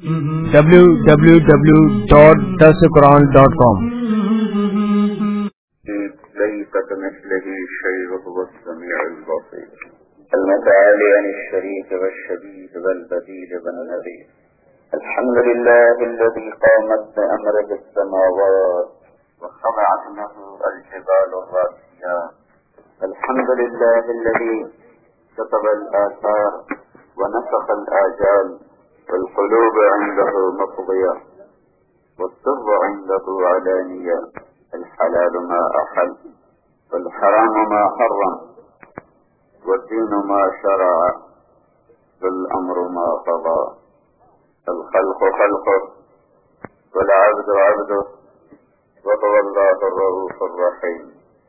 www.darsulquran.com. ليس كمثله شيء وهو السميع البصير. المتعالي عن الشريك والشبيه والبديل والنذير. الحمد لله الذي قامت بأمره السماوات وخضعت له الجبال الراسيات. الحمد لله الذي كتب الآثار ونسخ الآجال والقلوب عنده مفضية والسر عنده علانية. الحلال ما أحل والحرام ما حرم والدين ما شرع والأمر ما قضى. الخلق خلقه والعبد عبده وهو الله الرؤوف الرحيم.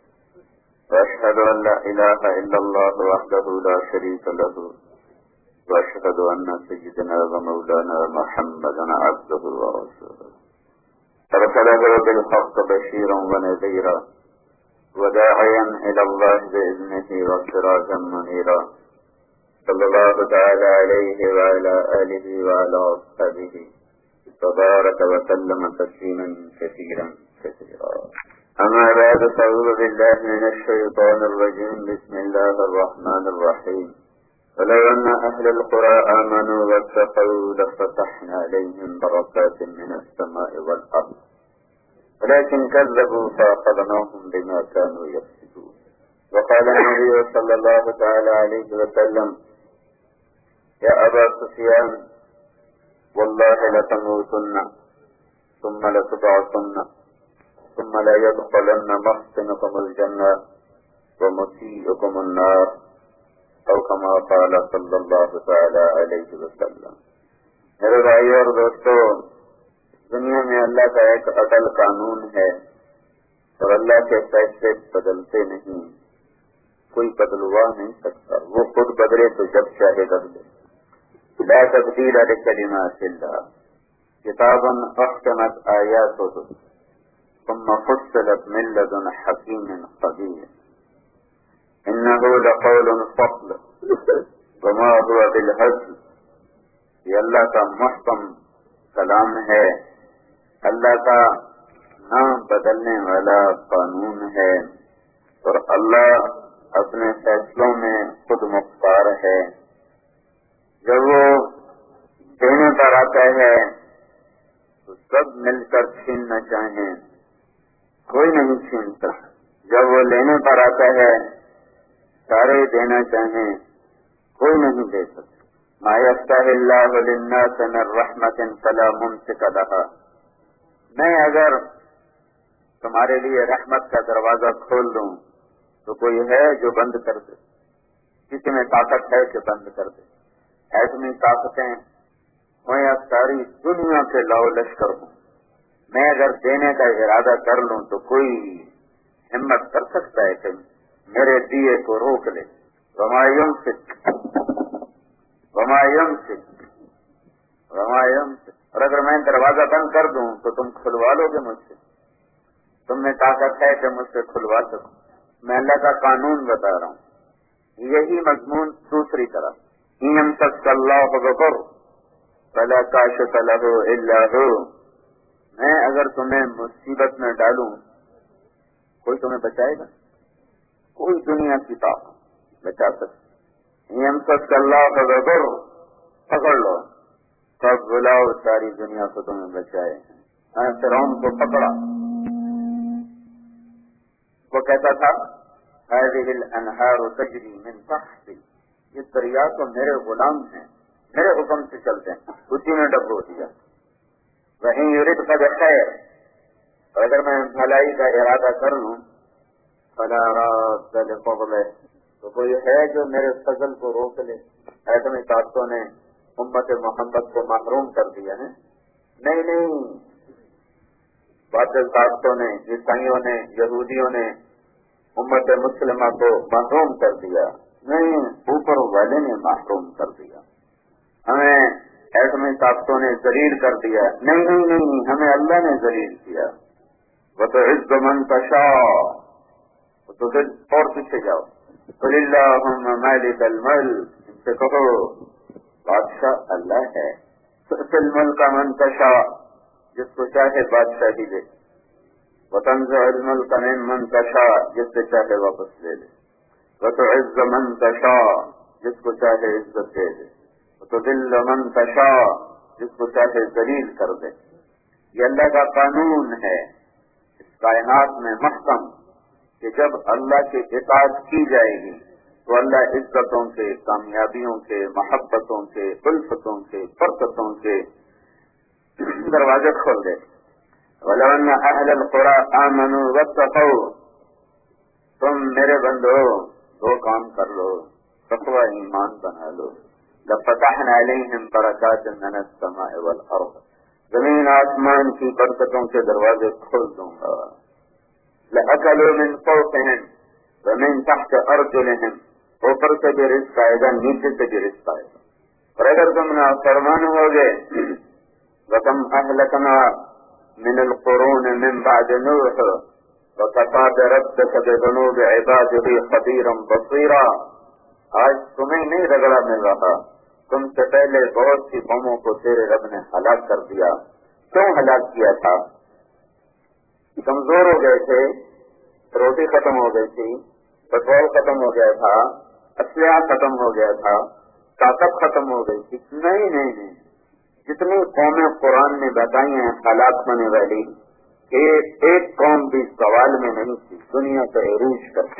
وأشهد أن لا إله إلا الله وحده لا شريك له وأشهد أن سيدنا ومولانا محمدا عبده ورسوله أرسله بالحق بشيرا ونذيرا وداعيا إلى الله بإذنه وسراجا منيرا. صلى الله تعالى عليه وعلى آله وعلى أصحابه تبارك وسلم تسليما كثيرا كثيرا. أما بعد فأعوذ بالله من الشيطان الرجيم. بسم الله الرحمن الرحيم. ولو أن أهل القرى آمنوا واتقوا لفتحنا عليهم بركات من السماء والأرض ولكن كذبوا فأخذناهم بما كانوا يكسبون. وقال النبي صلى الله تعالى عليه وسلم: يا أبا سفيان والله لتموتن ثم لتبعثن ثم لا يدخلن محسنكم الجنة ومسيئكم النار او كما قال صلی اللہ تعالی علیہ وسلم. میرے بھائی اور دوستو، دنیا میں اللہ کا ایک عدل قانون ہے اور اللہ کے فیصلے بدلتے نہیں. کوئی بدلوا نہیں سکتا. وہ خود بدلے تو جب چاہے بدلے. لا تبدیل لکلمات اللہ. کتاب احکمت آیاتہ ثم فصلت من لدن حکیم خبیر. انه لقول فصل وما هو بالهزل. یہ اللہ کا محکم کلام ہے، اللہ کا نہ بدلنے والا قانون ہے، اور اللہ اپنے فیصلوں میں خود مختار ہے. جب وہ دینے پر آتا ہے تو سب مل کر چھیننا چاہیں، کوئی نہیں چھین سکتا. جب وہ لینے پر آتا ہے سارے دینا چاہیں، کوئی نہیں دے سکتا. ما یفتح اللہ للناس من رحمت فلا ممسک لها. میں اگر تمہارے لیے رحمت کا دروازہ کھول دوں تو کوئی ہے جو بند کر دے؟ کسی میں طاقت ہے کہ بند کر دے؟ ایسمی طاقتیں ہوں یا ساری دنیا کے لاؤ لشکر ہوں، میں اگر دینے کا ارادہ کر لوں تو کوئی ہمت کر سکتا ہے کہ میرے دیے کو روک لے؟ وما یمسک. اور اگر میں دروازہ بند کر دوں تو تم کھلوا لو گے مجھ سے؟ تم میں طاقت ہے کہ مجھ سے کھلوا سکو؟ میں اللہ کا قانون بتا رہا ہوں. یہی مضمون دوسری طرف. ان یمسسک اللہ بضر فلا کاشف له الا هو. میں اگر تمہیں مصیبت میں ڈالوں کوئی تمہیں بچائے گا؟ کوئی دنیا کی طاقت بچا سکتی. یمسسک اللہ بضر، پکڑ لو سب بلاؤ ساری دنیا کو تمہیں بچائے. میں فرعون کو پکڑا، وہ کہتا تھا هذه الانہار تجری من تحتی. یہ دریا تو میرے غلام ہیں، میرے حکم سے چلتے ہیں. اسی میں ڈبو دیا. وہیں یرید قد خیر، اور اگر میں بھلائی کا ارادہ کر لوں فلا راد لفضلہ، تو کوئی ہے جو میرے فضل کو روک لے؟ ایسے طاقتوں نے امت محمد کو محروم کر دیا ہے. نہیں، باطل طاقتوں نے، عیسائیوں نے، یہودیوں نے امت مسلمہ کو محروم کر دیا. نہیں، اوپر والے نے محروم کر دیا. ہمیں ایسے طاقتوں نے ذلیل کر دیا. نہیں، ہمیں اللہ نے ذلیل کیا. وتعز من تشاء، تو پھر اور پیچھے جاؤ. قل اللہم مالک الملک، ان سے کہو بادشاہ اللہ ہے. تؤتی الملک من تشاء، جس کو چاہے بادشاہی دے، وتنزع الملک ممن تشاء، جس سے چاہے واپس لے لے، وتعز من تشاء، جس کو چاہے عزت دے دے، وتذل من تشاء، جس کو چاہے ذلیل کر دے۔ یہ اللہ کا قانون ہے اس کائنات میں محکم کہ جب اللہ کی اطاعت کی جائے گی تو اللہ عزتوں سے، کامیابیوں سے، محبتوں سے، الفتوں سے، برکتوں سے دروازے کھول دے۔ وَلَوْ أَنَّ أَهْلَ الْقُرَىٰ آمَنُوا وَاتَّقَوْا، تم میرے بندو دو کام کر لو، تقوی ایمان بنا لو، لَفَتَحْنَا عَلَيْهِمْ بَرَكَاتٍ مِّنَ السَّمَاءِ وَالْأَرْضِ، زمین آسمان کی برکتوں کے دروازے کھول دوں گا۔ لَأَكَلُوا مِن فَوْقِهِمْ وَمِن تَحْتِ أَرْجُلِهِمْ، اوپر سے بھی رزق آئے گا، نیچے سے بھی رزق آئے گا۔ اور اگر تم نافرمان ہوگے، وَكَمْ أَهْلَكْنَا مِنَ الْقُرُونِ مِن بَعْدِ نُوحٍ وَكَفَىٰ بِرَبِّكَ بِذُنُوبِ عِبَادِهِ خَبِيرًا بَصِيرًا، آج تمہیں نہیں رگڑا مل رہا، تم سے پہلے بہت سی قوموں کو تیرے رب نے ہلاک کر دیا۔ کیوں ہلاک کیا تھا؟ کمزور ہو گئے تھے، روٹی ختم ہو گئی تھی، پیٹرول ختم ہو گیا تھا، اسلحہ ختم ہو گیا تھا، طاقت ختم ہو گئی تھی۔ نہیں، جتنی قومیں قرآن نے بتائی ہیں ہلاک ہونے والی، ایک قوم بھی سوال میں نہیں تھی دنیا کا عروج کر۔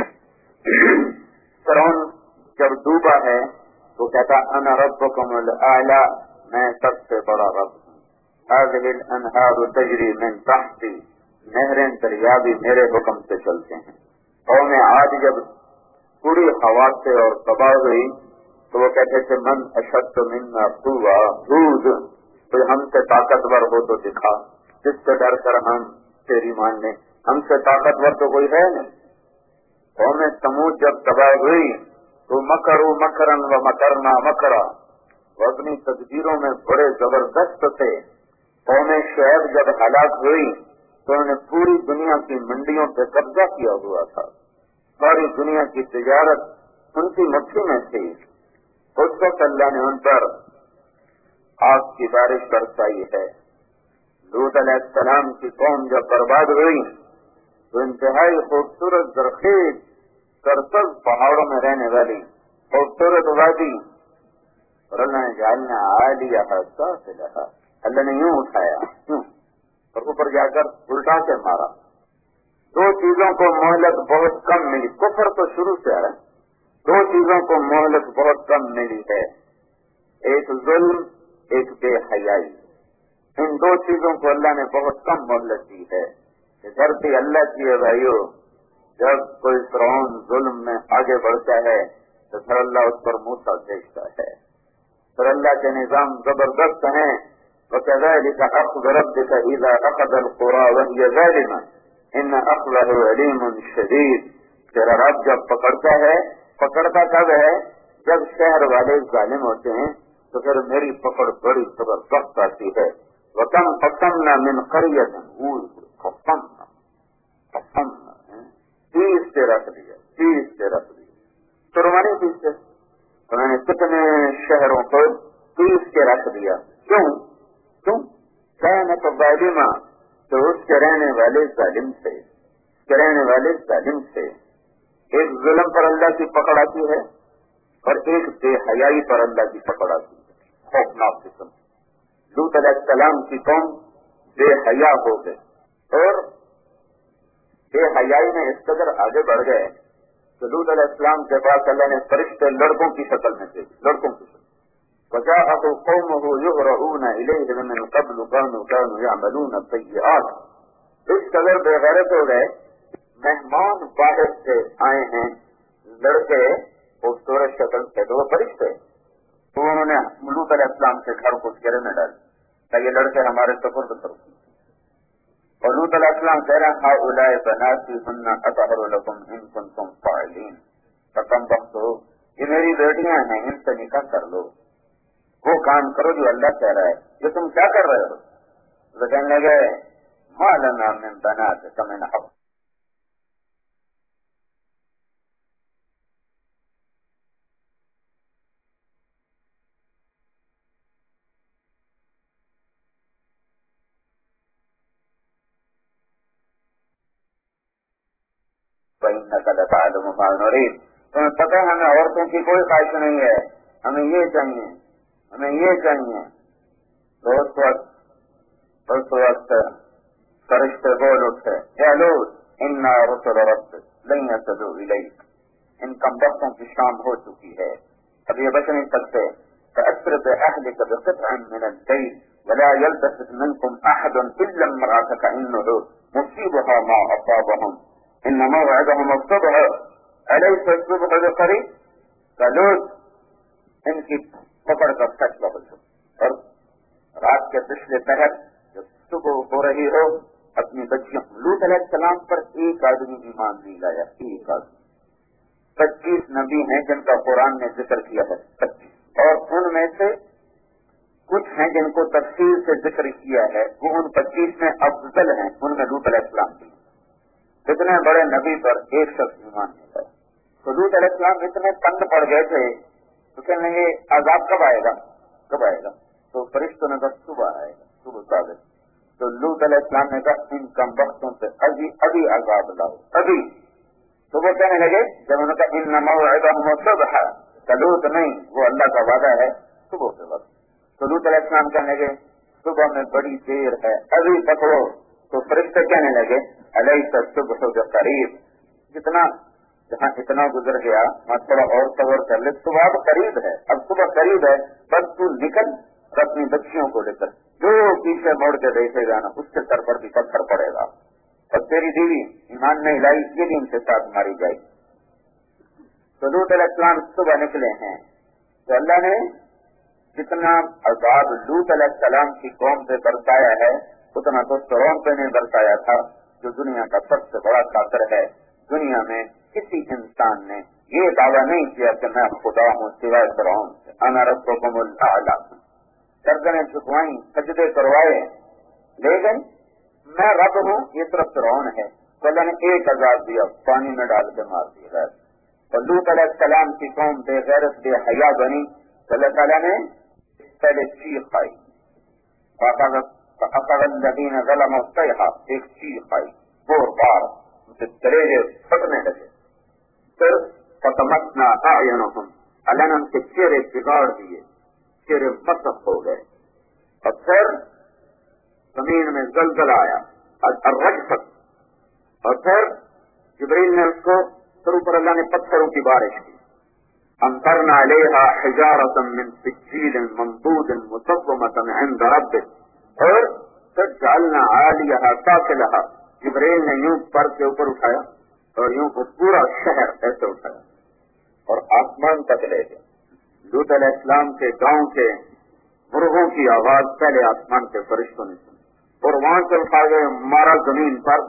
فرعون جب ڈوبا ہے تو کہتا انا ربکم الاعلی، میں سب سے بڑا رب ہوں۔ هذه الانہار تجری من تحتی، نہریں دریا بھی میرے حکم سے چلتے ہیں۔ قوم عاد جب پوری ہوا سے اور تباہ ہوئی تو وہ کہتے تھے من اشد منا قوہ، ہود کوئی ہم سے طاقتور ہو تو دکھا، جس سے ڈر کر ہم تیری مان لیں، ہم سے طاقتور تو کوئی ہے نہیں۔ قوم سمود جب تباہ ہوئی تو مکروا مکرا ومکرنا مکرا، وہ اپنی تدبیروں میں بڑے زبردست تھے۔ قوم شعیب جب ہلاک ہوئی تو انہوں نے پوری دنیا کی منڈیوں پہ قبضہ کیا ہوا تھا، ساری دنیا کی تجارت ان کی مٹھی میں تھی۔ اس وقت اللہ نے ان پر آگ کی بارش برسائی ہے۔ لوط علیہ السلام کی قوم جب برباد ہوئی تو انتہائی خوبصورت زرخیز سرسبز پہاڑوں میں رہنے والی خوبصورت وادی، اور اللہ نے جعلنا عالیہا سافلہا، اللہ نے یوں اٹھایا یوں اور اوپر جا کر الٹا کے مارا۔ دو چیزوں کو مہلت بہت کم ملی، کفر تو شروع سے آ رہا ہے، دو چیزوں کو مہلت بہت کم ملی ہے، ایک ظلم، ایک بے حیائی۔ ان دو چیزوں کو اللہ نے بہت کم مہلت دی ہے۔ دھرتی اللہ کی ہے بھائیو، جب کوئی فرعون ظلم میں آگے بڑھتا ہے تو پھر اللہ اس پر موسیٰ بھیجتا ہے، پھر اللہ کے نظام زبردست ہیں۔ وَكَذَلِكَ أَخْذُ رَبِّكَ إِذَا أَخَذَ الْقُرَىٰ وَهِيَ ظَالِمَةٌ إِنَّ أَخْذَهُ عَلِيمٌ شَدِيدٌ، تیرا رب جب پکڑتا ہے، پکڑتا کب ہے؟ جب شہر والے ظالم ہوتے ہیں تو پھر میری پکڑ بڑی زبردست آتی ہے۔ وَكَمْ قَسَمْنَا مِنْ قَرْيَةٍ، قسمنا تیس سے رکھ دیا، قربانی تیس سے، انہوں نے کتنے شہروں کو تیس کے رکھ دیا۔ کیوں؟ كانت ظالمہ، تو اس کے رہنے والے ظالم سے، ایک ظلم پر اللہ کی پکڑ آتی ہے اور ایک بے حیائی پر اللہ کی پکڑ آتی ہے، خوفناک قسم۔ لوط علیہ السلام کی قوم بے حیا ہو گئے اور بے حیائی میں اس قدر آگے بڑھ گئے کہ لوط علیہ السلام کے پاس اللہ نے فرشتے لڑکوں کی شکل میں بھیجے، لڑکوں کی شکل۔ وَجَاءَهُ قَوْمُهُ يُهْرَعُونَ إِلَيْهِ مِنْ قَبْلُ كَانُوا يَعْمَلُونَ السَّيِّئَاتِ، اس قدر بے غیرت ہو گئے، مہمان باہر سے آئے ہیں، لڑکے خوبصورت شکل کے، تو وہ فرشتے، تو انہوں نے لوط علیہ السلام کے گھر کو گھیرے میں ڈال کہ یہ لڑکے ہمارے سپرد کرو۔ اور لوط علیہ السلام کہہ رہے ہیں ہؤلاء بناتی ہن اطہر لکم ان کنتم فاعلین، کم وقت ہو، یہ میری بیٹیاں ہیں، ان سے نکاح کر لو، وہ کام کرو جو اللہ کہہ رہا ہے، یہ تم کیا کر رہے ہو؟ وہ کہنے لگے ما لنا من بناتک من حق، وإنك لتعلم ما نريد. تمہیں پتہ ہے ہمیں عورتوں کی کوئی خواہش نہیں ہے، ہمیں یہ چاہیے، ہمیں یہ چاہیے. تو اس وقت فرشتے بول اٹھے، یا لوط انا رسل ربک لن يصلوا الیک. ان کم وقتوں کی شام ہو چکی ہے، اب یہ بچ نہیں سکتے. فأسر بأهلك بقطع من الليل ولا يلتفت منكم أحد إلا امرأتك إنه مصيبها ما أصابهم إن موعدهم الصبح أليس الصبح بقريب. فلوط ان کی پکڑ کر فیصلہ ہو چکا، اور رات کے پچھلے پہر جب صبح ہو رہی ہو اپنی بچیوں. لوط علیہ السلام پر ایک آدمی ایمان نہیں لایا، ایک آدمی. 25 نبی ہیں جن کا قرآن نے ذکر کیا ہے، 25، اور ان میں سے کچھ ہیں جن کو تفصیل سے ذکر کیا ہے، وہ ان 25 میں افضل ہیں، ان میں لوط علیہ السلام بھی. اتنے بڑے نبی پر ایک شخص ایمان نہیں لایا. تو لوط علیہ السلام اتنے تنگ پڑ گئے تھے تو کہنے لگے عذاب کب آئے گا، کب آئے گا. تو فرشتوں نے کہا صبح آئے گا، صبح صادق. تو لوط علیہ السلام نے کہا ان کم وقتوں سے ابھی عذاب لاؤ، ابھی. تو وہ کہنے لگے جب انہوں نے کہا ان موعدہم الصبح، لوط نہیں، وہ اللہ کا وعدہ ہے صبح کے وقت. تو لوط علیہ السلام کہنے لگے صبح میں بڑی دیر ہے، ابھی پکڑو. تو فرشتے کہنے لگے الیس الصبح بقریب. جہاں اتنا گزر گیا میں تھوڑا اور صبر کر لے. صبح اب قریب ہے، اب صبح قریب ہے، بس تو نکل اور اپنی بچیوں کو لے کر جو پیچھے موڑ کے دیکھے گا نا اس کے سر پر بھی پتھر پڑے گا. اور تیری بیوی ایمان نہیں لائی یہ بھی ان کے ساتھ ماری جائے. تو لوط علیہ السلام صبح نکلے ہیں تو اللہ نے جتنا عذاب لوط علیہ السلام کی قوم پہ برسایا ہے اتنا تو فرعون پہ نہیں برسایا تھا، جو دنیا کا سب سے بڑا کافر ہے. دنیا میں کسی انسان نے یہ دعویٰ نہیں کیا کہ میں خدا ہوں سوائے فرعون سے. انا ربکم الاعلی. گردنیں جھکوائیں، سجدے کروائے، لیکن میں رب ہوں یہ صرف فرعون ہے. تو اللہ نے ایک عذاب دیا، پانی میں ڈال کے مار دیا. اور لوط علیہ السلام کی قوم بے غیرت بے حیا بنی تو اللہ تعالیٰ نے پہلے چیخ آئی، فأخذ الذین ظلموا الصیحہ، ایک چیخ آئی، بور بار کلیجے پھٹنے لگے. پھر فطمسنا اعینہم، اللہ نے ان کے چہرے بگاڑ دیے، چہرے مسخ ہو گئے. اور پھر زمین میں زلزلہ آیا، الرجفت. اور پھر جبریل نے اس کو پھر اوپر اللہ نے پتھروں کی بارش کی. امطرنا علیہا حجارۃ من سجیل منضود مسومۃ عند ربک. اور پھر جعلنا عالیہا سافلہا، جبریل نے یوں پر کے اوپر اٹھایا اور یوں کو پورا شہر ایسے اٹھایا اور آسمان تک لے گیا. لوط علیہ السلام کے گاؤں کے مرغوں کی آواز پہلے آسمان کے فرشتوں نے سنی اور وہاں سے اٹھا گئے، مارا زمین پر،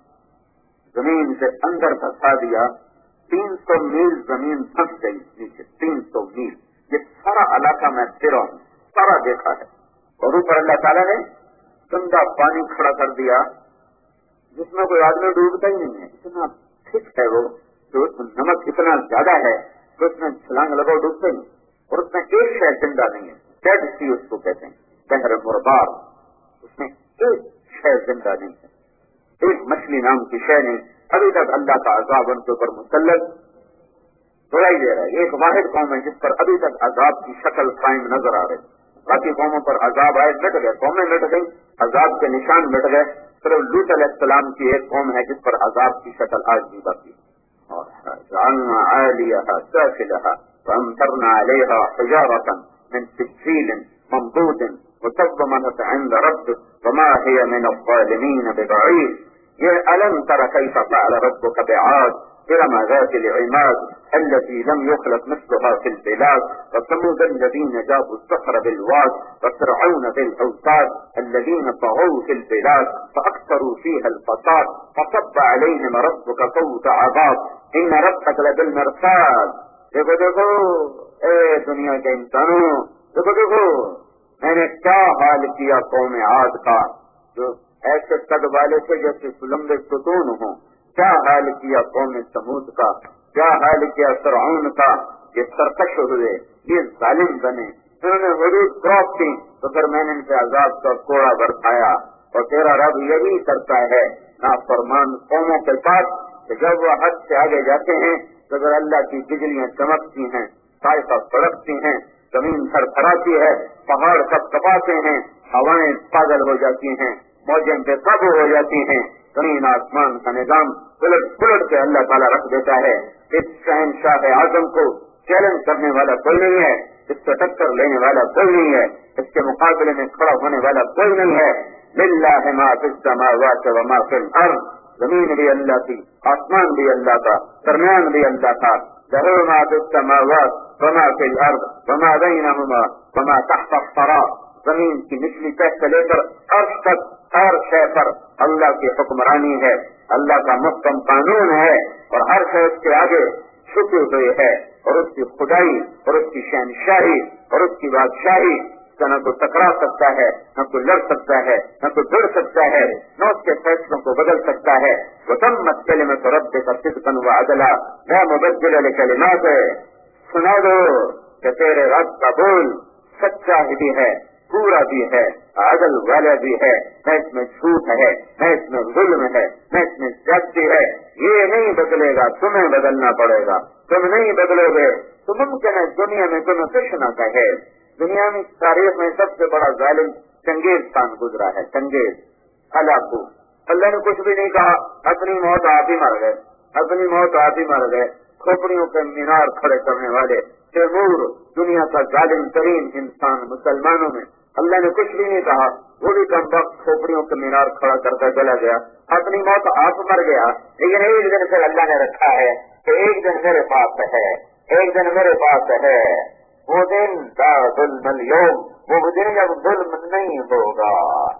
زمین سے اندر دھسا دیا. 300 میل زمین پھنس گئی نیچے، 300 میل. یہ سارا علاقہ میں پھرا ہوں، سارا دیکھا ہے. اور اوپر اللہ تعالیٰ نے گندا پانی کھڑا کر دیا جس میں کوئی آدمی ڈوبتا ہی نہیں ہے. اتنا ٹھیک ہے وہ، تو نمک اتنا زیادہ ہے کہ اس میں چھلانگ لگاؤ ڈوبتے نہیں. اور اس میں ایک شے زندہ نہیں ہے، ڈیڈ سی اس کو کہتے ہیں، بحر مردار. اس میں ایک شے زندہ نہیں ہے، ایک مچھلی نام کی شے نہیں. ابھی تک اللہ کا عذاب ان کے اوپر مسلط دلائی دے رہا ہے. ایک واحد قوم ہے جس پر ابھی تک عذاب کی شکل قائم نظر آ رہی. باقی قوموں پر عذاب آئے مٹ گئے، قومیں مٹ گئی، عذاب کے نشان مٹ گئے. صرف لوط علیہ السلام کی ایک قوم ہے جس پر عذاب کی شکل آج بھی باقی. جعلنا عالیہا سافلہا فامطرنا علیہا حجارۃ من سجیل منضود مسومۃ عند ربک وما ہی من الظالمین ببعید. یہ الم تر کیف فعل ربک بعاد ارم ذات العماد التي لم يخلق مثلها في البلاد وثمود الذين جابوا الصخر بالواد وفرعون بالاوتاد الذين طغوا في البلاد فاكثروا فيها الفساد فصب عليهم ربك صوت عذاب ان ربك لبالمرصاد. دیکھو اے دنیا کے انسانوں، دیکھو میں نے کیا حال کیا قوم عاد کا، جو ایسے قد والے تھے جیسے لمبے ستون ہوں. کیا حال کیا قوم سمود کا، کیا حال کیا فرعون کا. یہ سرکش ہوئے، یہ ظالم بنے، انہوں نے حدود کراس کی تو پھر میں نے ان سے عذاب کا کوڑا برسایا. اور تیرا رب یہی کرتا ہے نافرمان قوموں کے ساتھ کہ جب وہ حد سے آگے جاتے ہیں تو اگر اللہ کی بجلیاں چمکتی ہیں، طائفہ بڑکتی ہیں، زمین تھرتھراتی ہے، پہاڑ کپ کپاتے ہیں، ہوائیں پاگل ہو جاتی ہیں، موجیں بے قابو ہو جاتی ہیں، زمین آسمان کا نظام پلٹ پلٹ کے اللہ تعالیٰ رکھ دیتا ہے۔ اس شہنشاہ اعظم کو چیلنج کرنے والا کوئی نہیں ہے، اس سے ٹکر لینے والا کوئی نہیں ہے، اس کے مقابلے میں کھڑا ہونے والا کوئی نہیں ہے۔ للہ ما فی السماوات و ما فی الارض، زمین بھی اللہ کی، آسمان بھی اللہ کا، درمیان بھی اللہ کا۔ لہ ما فی السماوات و ما فی الارض وما بینہما وما تحت الثری، زمین کی نچلی تہ سے لے کر عرش تک ہر شے پر اللہ کی حکمرانی ہے، اللہ کا محکم قانون ہے، اور ہر شے اس کے آگے چھپی ہوئی ہے، اور اس کی خدائی اور اس کی شہنشاہی اور اس کی بادشاہی کا نہ کوئی ٹکرا سکتا ہے، نہ کوئی لڑ سکتا ہے، نہ کوئی جڑ سکتا ہے، نہ اس کے فیصلوں کو بدل سکتا ہے۔ وتمت کلمۃ ربک صدقا وعدلا لا مبدل لکلماته، سنا دو کہ تیرے رب کا بول سچا بھی ہے، پورا بھی ہے، عدل والا بھی ہے، نہ اس میں جھوٹ ہے، نہ اس میں ظلم ہے، نہ اس میں زیادتی ہے۔ یہ نہیں بدلے گا، تمہیں بدلنا پڑے گا، تم نہیں بدلو گے تو ممکن ہے دنیا میں تمہیں کچھ نہ کہے۔ دنیا میں تاریخ میں سب سے بڑا ظالم چنگیز خان گزرا ہے، چنگیز ہلاکو، اللہ نے کچھ بھی نہیں کہا، اپنی موت آپ ہی مر گئے، اپنی موت آپ ہی مر گئے۔ کھوپڑیوں کے مینار کھڑے کرنے والے تیمور، دنیا کا ظالم ترین انسان مسلمانوں میں، اللہ نے کچھ بھی نہیں کہا، وہ بھی کم وقت کھوپڑیوں کے مینار کھڑا کر کے چلا گیا، اپنی موت آپ مر گیا۔ لیکن ایک دن پھر اللہ نے رکھا ہے کہ ایک دن میرے پاس ہے، ایک دن میرے پاس ہے، وہ دن لا ظلم اليوم، وہ دن جب ظلم نہیں ہوگا۔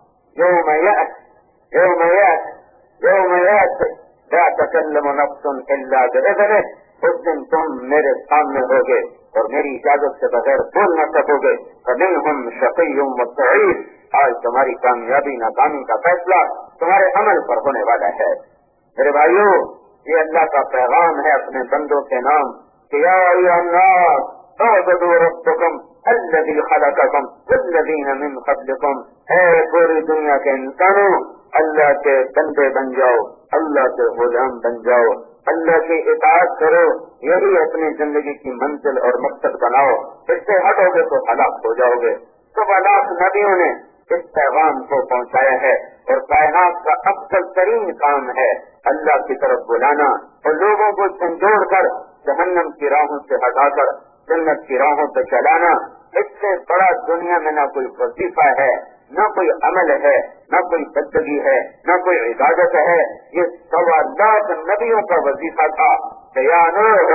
یوم یأت یوم یأت یوم یأت لا تکلم نفس الا بإذنہ، اس دن تم میرے سامنے ہوگے اور میری اجازت سے بغیر بول نہ سکو گے۔ فمنہم شقی وسعید، آج تمہاری کامیابی ناکامی کا فیصلہ تمہارے عمل پر ہونے والا ہے۔ میرے بھائیو، یہ اللہ کا پیغام ہے اپنے بندوں کے نام کہ یا ایھا الناس اعبدوا ربکم الذی خلقکم والذین من قبلکم، اے پوری دنیا کے انسانوں، اللہ کے بندے بن جاؤ، اللہ کے غلام بن جاؤ، اللہ کی اطاعت کرو، یہی اپنی زندگی کی منزل اور مقصد بناؤ، اس سے ہٹو گے تو ہلاک ہو جاؤ گے۔ تو لاکھ نبیوں نے اس پیغام کو پہنچایا ہے، اور کائنات کا افضل ترین کام ہے اللہ کی طرف بلانا اور لوگوں کو جھنجھوڑ کر جہنم کی راہوں سے ہٹا کر جنت کی راہوں پہ چلانا۔ اس سے بڑا دنیا میں نہ کوئی وظیفہ ہے، نہ کوئی عمل ہے، نہ کوئی بندگی ہے، نہ کوئی عبادت ہے۔ یہ 1.25 لاکھ نبیوں کا وظیفہ تھا کہ یا نوح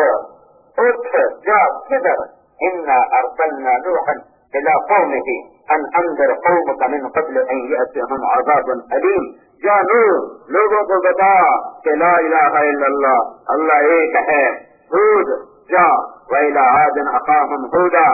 اٹھ جا کدھر، انا ارسلنا نوحا الى قومه ان انذر قومك من قبل ان يأتيهم عذاب الیم۔ یا نوح، لوگوں کو بتا کہ لا الہ الا اللہ، اللہ ایک ہے۔ ہود، جا وإلى عاد أخاهم هودا،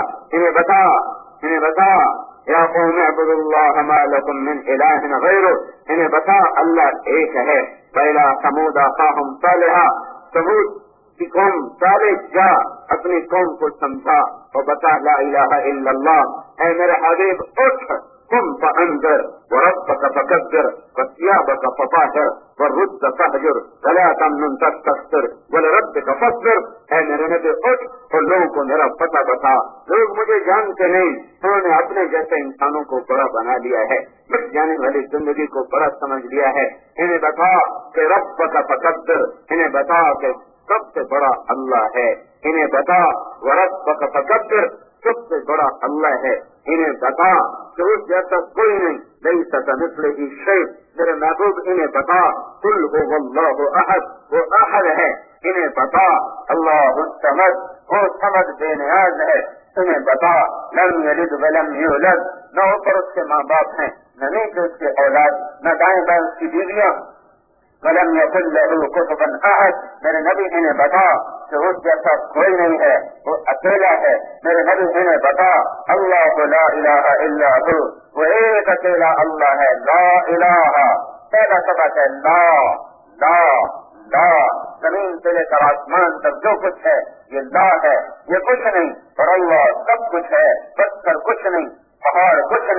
انہیں بتا یا قوم اعبدوا الله ما لكم من إله غيره، انہیں بتا اللہ ایک ہے۔ وإلى ثمود أخاهم صالحا، ثمود کی قوم صالح، جا اپنی قوم کو سمجھا اور بتا لا الہ الا اللہ۔ اے میرے حبیب اٹھ، قم فانذر وربك فكبر وثيابك فطهر والرجز فاهجر ولا تمنن تستكثر ولربك فاصبر۔ اے میرے نبی اٹھ اور لوگوں کو میرا پتہ بتا۔ لوگ مجھے جانتے نہیں، انہوں نے اپنے جیسے انسانوں کو بڑا بنا لیا ہے، مٹ جانے والی زندگی کو بڑا سمجھ لیا ہے۔ انہیں بتا کہ ربك فكبر، انہیں بتا کہ سب سے بڑا اللہ ہے۔ انہیں بتا وربك فكبر، سب سے بڑا اللہ ہے۔ انہیں بتا کہ اس جیسا کوئی نہیں، لیس کمثلہ شیء۔ میرے محبوب انہیں بتا قل هو اللہ احد، وہ احد ہے۔ انہیں بتا اللہ الصمد، وہ صمد بے نیاز ہے۔ انہیں بتا لم یلد ولم یولد، نہ اوپر اس کے ماں باپ ہیں، نہ نیچے اس کے اولاد، نہ دائیں بائیں اس کی بیویاں، ولم یکن لہ کفوا احد۔ میرے نبی انہیں بتا کہ اس جیسا کوئی نہیں ہے، وہ اکیلا ہے۔ میرے نبی انہیں بتا اللہ لا الہ الا ہو، وہ ایک اکیلا اللہ ہے، لا الہ، پہلا سبق ہے لا لا لا۔ زمین سے لے کر آسمان تک جو کچھ ہے یہ لا ہے، یہ کچھ نہیں، اور اللہ سب کچھ ہے، پتھر کچھ نہیں، پہاڑ کچھ نہیں،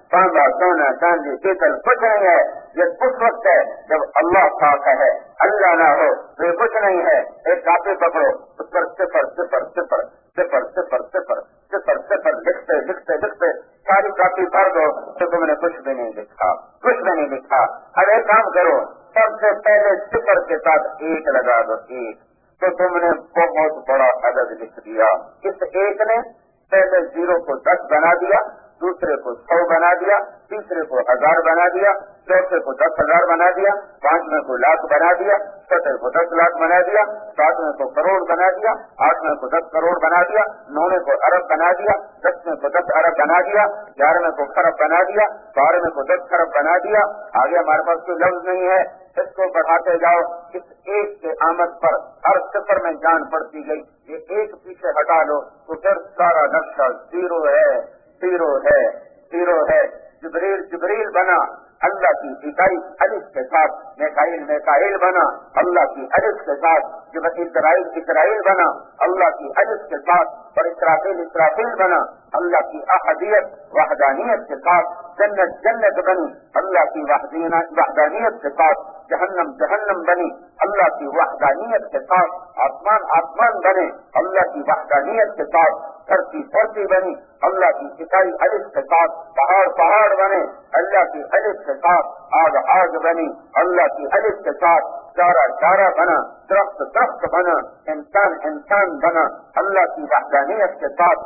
تانبا سونا چاندی پیتل کچھ نہیں ہے. یہ اس وقت ہے جب اللہ پاک ہے, اللہ نہ ہو تو یہ کچھ نہیں ہے. ایک کاپی پکڑو, اس پر صفر صفر صفر صفر صفر صفر صفر صفر لکھتے لکھتے لکھتے ساری کاپی بھر دو تو تم نے کچھ بھی نہیں لکھا, کچھ بھی نہیں لکھا. اب ایک کام کرو, سب سے پہلے صفر کے ساتھ ایک لگا دو, ایک, تو تم نے بہت بڑا عدد لکھ دیا. اس ایک نے پہلے 0 کو 10 بنا دیا, دوسرے کو 100 بنا دیا, تیسرے کو 1000 بنا دیا, چوتھے کو 10,000 بنا دیا, پانچویں کو لاکھ بنا دیا, چھٹے کو 10 لاکھ بنا دیا, ساتویں کو کروڑ بنا دیا, آٹھویں کو 10 کروڑ بنا دیا, نویں کو ارب بنا دیا, 10ویں کو 10 ارب بنا دیا, 11ویں کو خرب بنا دیا, 12ویں کو 10 خرب بنا دیا. آگے ہمارے پاس کوئی لفظ نہیں ہے, اس کو بڑھاتے جاؤ. اس ایک کے آمد پر ہر صفر میں جان پڑتی گئی. یہ ایک پیچھے ہٹا لو تو پھر سارا نقشہ 0 ہے, 0 ہے, 0 ہے. جبریل بنا, اللہ کی اکائی الف کے ساتھ. میکائیل بنا, اللہ کی الف کے ساتھ. جب اسرائیل بنا, اللہ کی الف کے ساتھ. اور اسرافیل بنا, اللہ کی احدیت وحدانیت کے ساتھ. جنت بنی, اللہ کی وحدانیت کے ساتھ. جہنم بنی, اللہ کی وحدانیت کے ساتھ. آسمان بنے, اللہ کی وحدانیت کے ساتھ. دھرتی بنی, اللہ کی اکائی الف کے ساتھ. پہاڑ بنے, اللہ کی الف کے ساتھ. آگ بنی, اللہ کی الف کے ساتھ. چارہ بنا, درخت بنا, انسان بنا, اللہ کی وحدانیت کے ساتھ.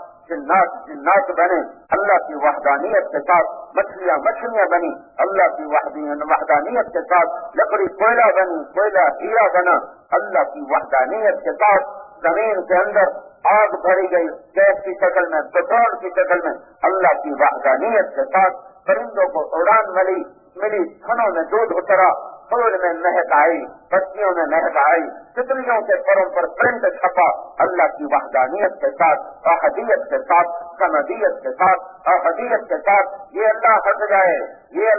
جنات بنے, اللہ کی وحدانیت کے ساتھ. مچھلیاں بنی, اللہ کی وحدانیت کے ساتھ. لکڑی کوئلہ بنی, کوئلہ ہیرا بنا, اللہ کی وحدانیت کے ساتھ. زمین کے اندر آگ بھری گئی, گیس کی شکل میں, پیٹرول کی شکل میں, اللہ کی وحدانیت کے ساتھ. پرندوں کو اڑان ملی, تھنوں میں دودھ اترا, پھول میں مہک آئی, پتیوں میں مہک آئی, تتلیوں کے پروں پر پرنٹ چھپا, اللہ کی وحدانیت کے ساتھ. احدیت کے ساتھ, سمدیت کے ساتھ, احدیت کے ساتھ. یہ اللہ ہٹ جائے, یہ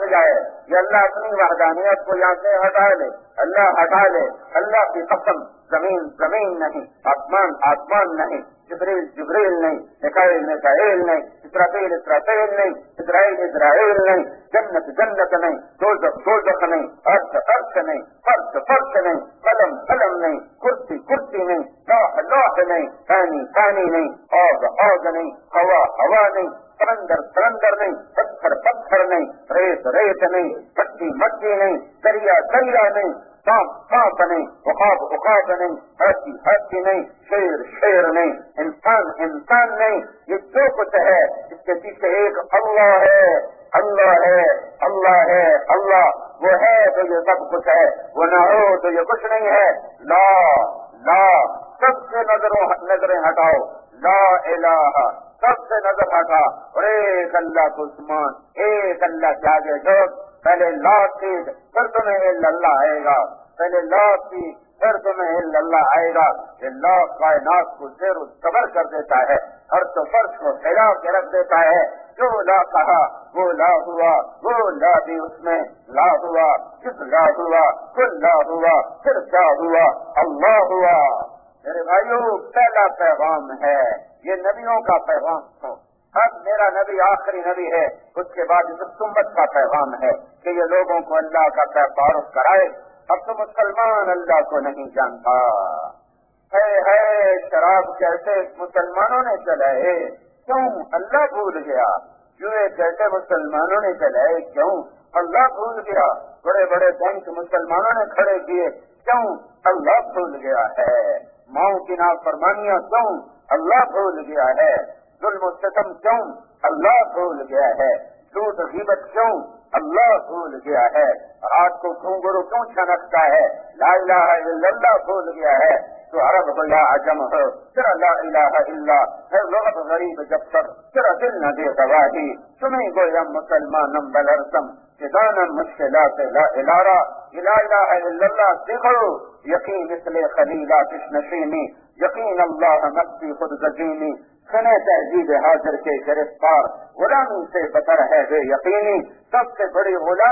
اللہ اپنی وحدانیت کو یہاں سے ہٹا لے, اللہ ہٹا لے. اللہ کی قسم, زمین نہیں, آسمان نہیں, جبریل نہیں, میکائیل نہیں, اسرافیل نہیں, اسرائیل نہیں, جنت نہیں, دوزخ نہیں, عرش نہیں, فرش نہیں, قلم نہیں, کرسی نہیں, لوح نہیں, پانی نہیں, آگ نہیں, ہوا نہیں, سمندر نہیں, پتھر نہیں, ریت نہیں, مٹی نہیں, دریا نہیں, سانپ نہیں, عقاب نہیں, ہاتھی نہیں, شیر نہیں, انسان نہیں. یہ جو کچھ ہے اس کے پیچھے ایک اللہ ہے. اللہ وہ ہے تو یہ سب کچھ ہے, وہ نہ ہو تو یہ کچھ نہیں ہے. لا سب سے نظریں ہٹاؤ, لا الہ, سب سے نظر ہٹا, اور ایک اللہ کو عثمان, ایک اللہ کے آگے جو پہلے لا سیکھ, پھر تمہیں اللہ آئے گا. پہلے لا سیکھ, پھر تمہیں اللہ آئے گا. یہ لا کائنات کو زیر و زبر کر دیتا ہے, عرش و فرش کو پھیلا کے رکھ دیتا ہے. جو لا کہا وہ لا ہوا, وہ لا بھی اس میں لا ہوا, جس لا ہوا کل لا ہوا, پھر کیا ہوا, اللہ ہوا. میرے بھائیوں, پہلا پیغام ہے, یہ نبیوں کا پیغام تھا. اب میرا نبی آخری نبی ہے, اس کے بعد اس امت کا پیغام ہے کہ یہ لوگوں کو اللہ کا تعارف کرائے. اب تو مسلمان اللہ کو نہیں جانتا ہے. شراب کیسے مسلمانوں نے چلائے, کیوں اللہ بھول گیا. جوئے کیسے مسلمانوں نے چلائے, کیوں اللہ بھول گیا. بڑے بڑے بینک مسلمانوں نے کھڑے کیے, کیوں اللہ بھول گیا ہے. ماؤں کی نافرمانیاں کیوں اللہ بھول گیا ہے. ظلم و ستم کیوں اللہ بھول گیا ہے. جھوٹ غیبت کیوں اللہ بھول گیا ہے. رات کو گھنگرو کیوں چھنکتا ہے, لا الہ الا اللہ بھول گیا ہے. تو عرب ہو یا عجم ہو, تیرا لا الہ الا ہے لغت غریب جب تک تیرا دل نہ دے گواہی. تمہیں گویا مسلمانم بلرسم دانم مشکلات لا الارا, لا الہ الا اللہ سیکھو. یقین مثل خلیلہ کشنشینی, یقین اللہ نفسی خود گزینی. سنے تہذیب حاضر کے گرفتار, غلامی سے بتر ہے بے یقینی. سب سے بڑی غلامی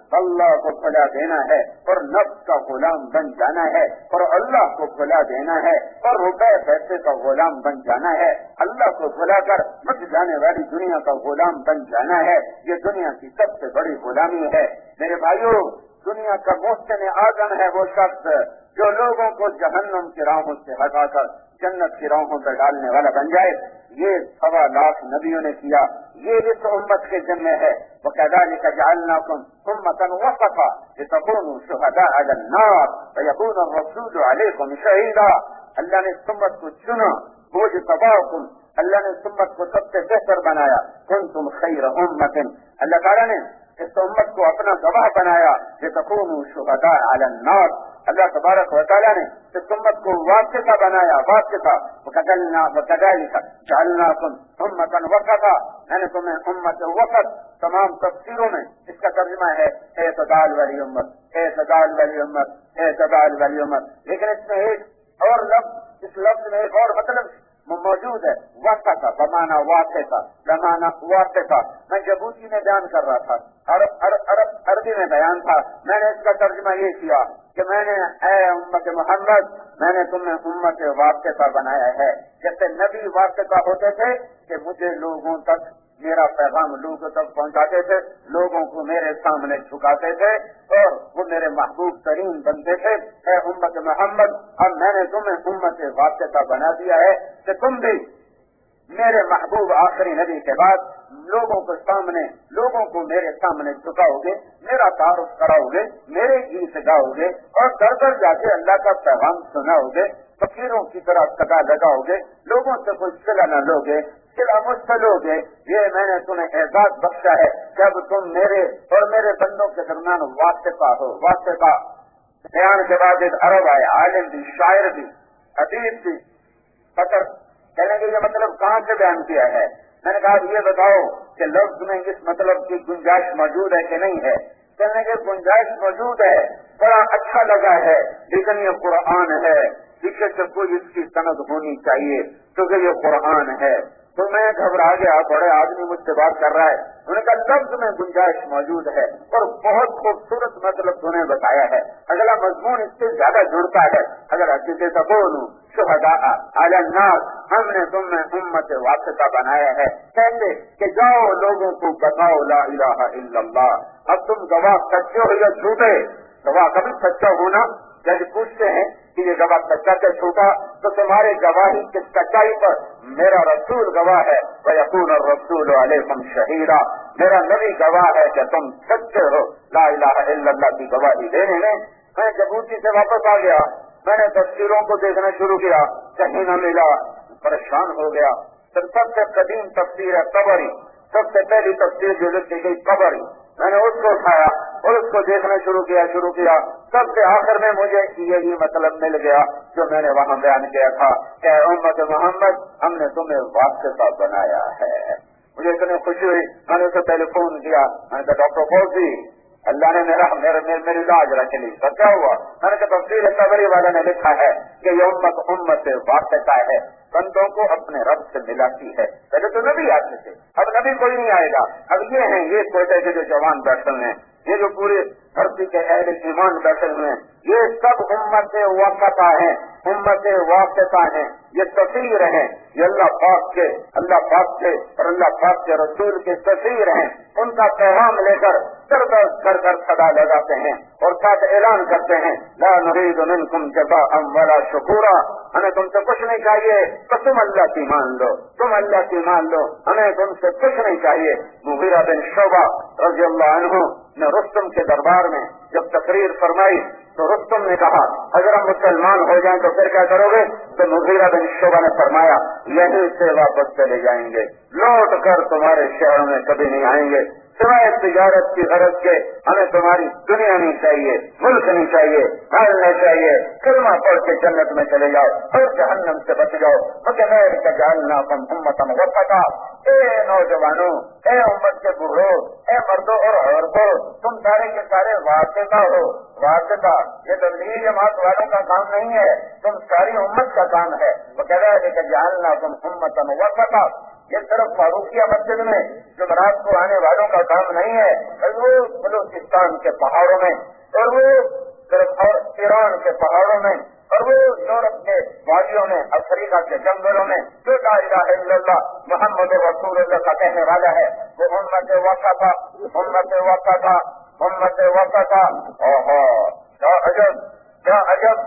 اللہ کو بھلا دینا ہے اور نفس کا غلام بن جانا ہے اور اللہ کو بھلا دینا ہے اور روپے پیسے کا غلام بن جانا ہے، اللہ کو بھلا کر مٹ جانے والی دنیا کا غلام بن جانا ہے، یہ دنیا کی سب سے بڑی غلامی ہے۔ میرے بھائیوں، دنیا کا محسن اعظم ہے وہ شخص جو لوگوں کو جہنم کی راہوں سے ہٹا کر جنت کی راہوں پر ڈالنے والا بن جائے۔ یہ 1.25 لاکھ نبیوں نے کیا، یہ اس امت کے ذمہ ہے۔ وَكَذَلِكَ جَعَلْنَاكُمْ أُمَّةً وَسَطًا لِتَكُونُوا شُهَدَاءَ عَلَى النَّاسِ وَيَكُونَ الرَّسُولُ عَلَيْكُمْ شَهِيدًا۔ اللہ نے اس امت کو چنا، وَاجْتَبَاكُمْ، اللہ نے اس امت کو سب سے بہتر بنایا۔ كُنتُمْ خَيْرَ أُمَّةٍ، اللہ تعالیٰ نے اس امت کو اپنا گواہ بنایا۔ لِتَكُونُوا شُهَدَاءَ عَلَى النَّاسِ، اللہ تبارک و تعالیٰ نے اس امت کو واسطہ بنایا، واسطہ۔ وَكَذَلِكَ جَعَلْنَاكُمْ أُمَّةً وَسَطًا، میں نے تمہیں امت وسط، تمام تفسیروں میں اس کا ترجمہ ہے اعتدال والی امت، اعتدال والی امت، اعتدال والی امت۔ لیکن اس میں ایک اور لفظ، اس لفظ میں ایک اور مطلب موجود ہے، وسط بمانا واسطہ، بمانا واسطہ۔ میں جبوتی میں بیان کر رہا تھا، عربی میں بیان تھا، میں نے اس کا ترجمہ یہ کیا کہ میں نے اے امت محمد، میں نے تمہیں امت واسطہ بنایا ہے۔ جیسے نبی واسطہ ہوتے تھے کہ مجھے لوگوں تک میرا پیغام لوگوں تک پہنچاتے تھے، لوگوں کو میرے سامنے جھکاتے تھے اور وہ میرے محبوب ترین بنتے تھے۔ اے امت محمد، اب میں نے تمہیں امت واسطہ بنا دیا ہے کہ تم بھی میرے محبوب آخری نبی کے بعد لوگوں کو میرے سامنے جھکاؤ گے، میرا تعارف کراؤ گے، میرے گیت گاؤ گے اور در در جا کے اللہ کا پیغام سناؤ گے، فقیروں کی طرح صدا لگاؤ گے، لوگوں سے کوئی صلہ نہ لو گے، صلہ مجھ سے لو گے۔ یہ میں نے تمہیں اعزاز بخشا ہے جب تم میرے اور میرے بندوں کے درمیان واسطہ ہو۔ واسطہ بیان کے بعد ایک عرب آیا، عالم بھی، شاعر بھی، ادیب بھی، فکر کہنے کے یہ مطلب کہاں سے بیان کیا ہے؟ میں نے کہا یہ بتاؤ کہ لفظ میں اس مطلب کی گنجائش موجود ہے کہ نہیں ہے؟ کہنے کی گنجائش موجود ہے، بڑا اچھا لگا ہے، لیکن یہ قرآن ہے، پیچھے سے کوئی اس کی سند ہونی چاہیے کیونکہ یہ قرآن ہے۔ تو میں گھبرا گیا، بڑے آدمی مجھ سے بات کر رہا ہے، انہوں نے کہا لفظ میں گنجائش موجود ہے اور بہت خوبصورت مطلب تم نے بتایا ہے، اگلا مضمون اس سے زیادہ جڑتا ہے۔ اگر اچھے تکونوا شہداء علی الناس، ہم نے تمہیں امت واسطہ بنایا ہے، کہتے کہ جاؤ لوگوں کو بتاؤ لا الہ الا اللہ۔ اب تم گواہ سچے ہو یا جھوٹے؟ گواہ کبھی سچا ہونا، جج پوچھتے ہیں کہ یہ گواہ سچا سے چھوٹا، تو تمہارے گواہی کی سچائی پر میرا رسول گواہ ہے، وَيَكُونَ الرَّسُولُ عَلَيْكُمْ شَهِيدًا، میرا نبی گواہ ہے کہ تم سچے ہو لا الہ الا اللہ کی گواہی دینے میں۔ میں جبوتی سے واپس آ گیا، میں نے تفسیروں کو دیکھنا شروع کیا، کہیں نہ ملا، پریشان ہو گیا۔ سب سے قدیم تفسیر ہے طبری، سب سے پہلی تفسیر جو لکھی گئی طبری، میں نے اس کو اٹھایا اور اس کو دیکھنا شروع کیا۔ سب سے آخر میں مجھے یہی مطلب مل گیا جو میں نے وہاں بیان کیا تھا کہ امت محمد، ہم نے تمہیں واسطہ بنایا ہے۔ مجھے اتنی خوشی ہوئی، میں نے اسے ٹیلی فون کیا، میں نے کہا ڈاکٹر فوزی، اللہ نے میری لاج رکھ لی، تو کیا ہوا؟ میں نے کہا تفسیر طبری والے نے لکھا ہے کہ یہ امت واسطہ ہے، بندوں کو اپنے رب سے ملاتی ہے۔ پہلے تو نبی آتے تھے، اب نبی کوئی نہیں آئے گا، اب یہ ہیں یہ چھوٹے سے جو جوان بیٹھے ہیں، یہ جو پورے دھرتی کے اہل ایمان بیٹھے ہوئے ہیں، یہ سب امت واسطہ ہیں، امت واسطہ ہیں، یہ سفیر ہیں، یہ اللہ پاک کے اور اللہ پاک کے رسول کے سفیر ہیں، ان کا پیغام لے کر کر صدا لگاتے ہیں اور ساتھ اعلان کرتے ہیں لا نريد منكم جزاء ولا شكورا، ہمیں تم سے کچھ نہیں چاہیے تو تم اللہ کی مان لو، ہمیں تم سے کچھ نہیں چاہیے۔ مغیرہ بن شعبہ رضی اللہ عنہ نے رستم کے دربار میں جب تقریر فرمائی تو رستم نے کہا اگر ہم مسلمان ہو جائیں تو پھر کیا کرو گے؟ تو مغیرہ بن شعبہ نے فرمایا یہیں سے واپس چلے جائیں گے، لوٹ کر تمہارے شہر میں کبھی نہیں آئیں گے، سوائے تجارت کی غرض کے ہمیں تمہاری دنیا نہیں چاہیے، ملک نہیں چاہیے، مال نہیں چاہیے، کلمہ پڑھ کے جنت میں چلے جاؤ اور جہنم سے بچ جاؤ۔ وَكَذَلِكَ جَعَلْنَاكُمْ أُمَّةً وَسَطًا، اے نوجوانوں، اے امت کے بوڑھوں، اے مردوں اور عورتوں، تم سارے کے سارے واسطہ ہو۔ واسطہ یہ تبلیغ جماعت والوں کا کام نہیں ہے، تم ساری امت کا کام ہے۔ وَكَذَلِكَ جَعَلْنَاكُمْ أُمَّةً وَسَطًا، یہ صرف فاروقیہ مسجد میں جمعرات کو آنے والوں کا کام نہیں ہے، اور وہ بلوچستان کے پہاڑوں میں، اور وہ صرف ایران کے پہاڑوں میں، اور وہ یورپ کے وادیوں میں، افریقہ کے جنگلوں میں جو لا الہ الا اللہ محمد رسول اللہ کا کہنے والا ہے، وہ امت وسطا، امت وسطا، امت وسطا۔ اوہو کیا عجب، کیا عجب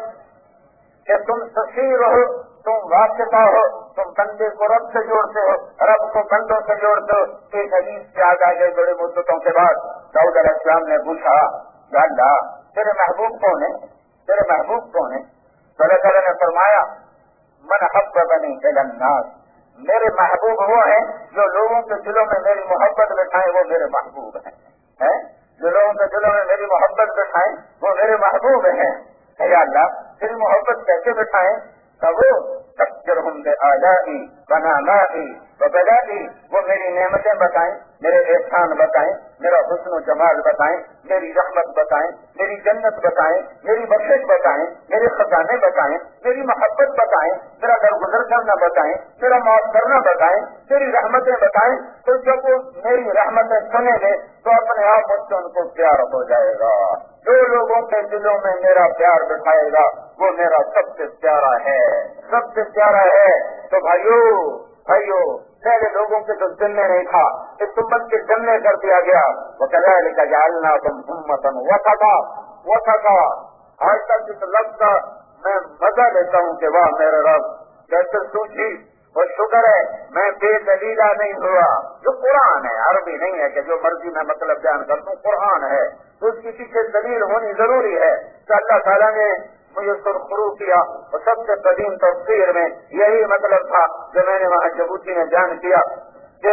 کہ تم سفیر ہو، تم واسطہ ہو، تم بندے کو رب سے جوڑتے ہو، رب کو بندوں سے جوڑتے ہو۔ ایک حدیث سے آگے گئے بڑے مدتوں کے بعد داؤد علیہ السلام نے پوچھا، یا اللہ تیرے محبوب کون ہے، تیرے محبوب کون ہے؟ تو اللہ تعالیٰ نے فرمایا، من حببنی الی الناس، میرے محبوب وہ ہیں جو لوگوں کے دلوں میں میری محبت بٹھائیں، وہ میرے محبوب ہیں، جو لوگوں کے دلوں میں میری محبت بٹھائیں وہ میرے محبوب ہیں۔ یا اللہ تیری محبت کیسے بٹھائیں؟ تو وہ تذکرہم بآلائی ونعمائی وبلائی، وہ میری نعمتیں بتائیں، میرے احسان بتائیں، میرا حسن و جمال بتائیں، میری رحمت بتائیں، میری جنت بتائیں، میری بخشش بتائیں، میرے خزانے بتائیں، میری محبت بتائیں، میرا درگزر کرنا بتائیں، میرا معاف کرنا بتائیں، میری رحمتیں بتائیں۔ تو جب وہ میری رحمتیں سنیں گے تو اپنے آپ مجھ سے ان کو پیار ہو جائے گا۔ جو لوگوں کے دلوں میں میرا پیار بٹھائے گا وہ میرا سب سے پیارا ہے، سب سے پیارا ہے۔ تو بھائیو پہلے لوگوں کے تو دل میں نہیں تھا، اس امت کے دل میں کر دیا گیا۔ وَكَذَلِكَ جَعَلْنَاكُمْ أُمَّةً وَسَطًا۔ آج تک اس لفظ کا میں مزہ لیتا ہوں کہ واہ میرے رب کیسے سوچی، اور شکر ہے میں بے دلیلہ نہیں ہوا۔ جو قرآن ہے، عربی نہیں ہے کہ جو مرضی میں مطلب بیان کر دوں، قرآن ہے تو اس کی پیچھے دلیل ہونی ضروری ہے کہ اللہ تعالیٰ نے مجھے سرخرو کیا، اور سب سے قدیم تفسیر میں یہی مطلب تھا جو میں نے وہاں جبوتی میں بیان کیا کہ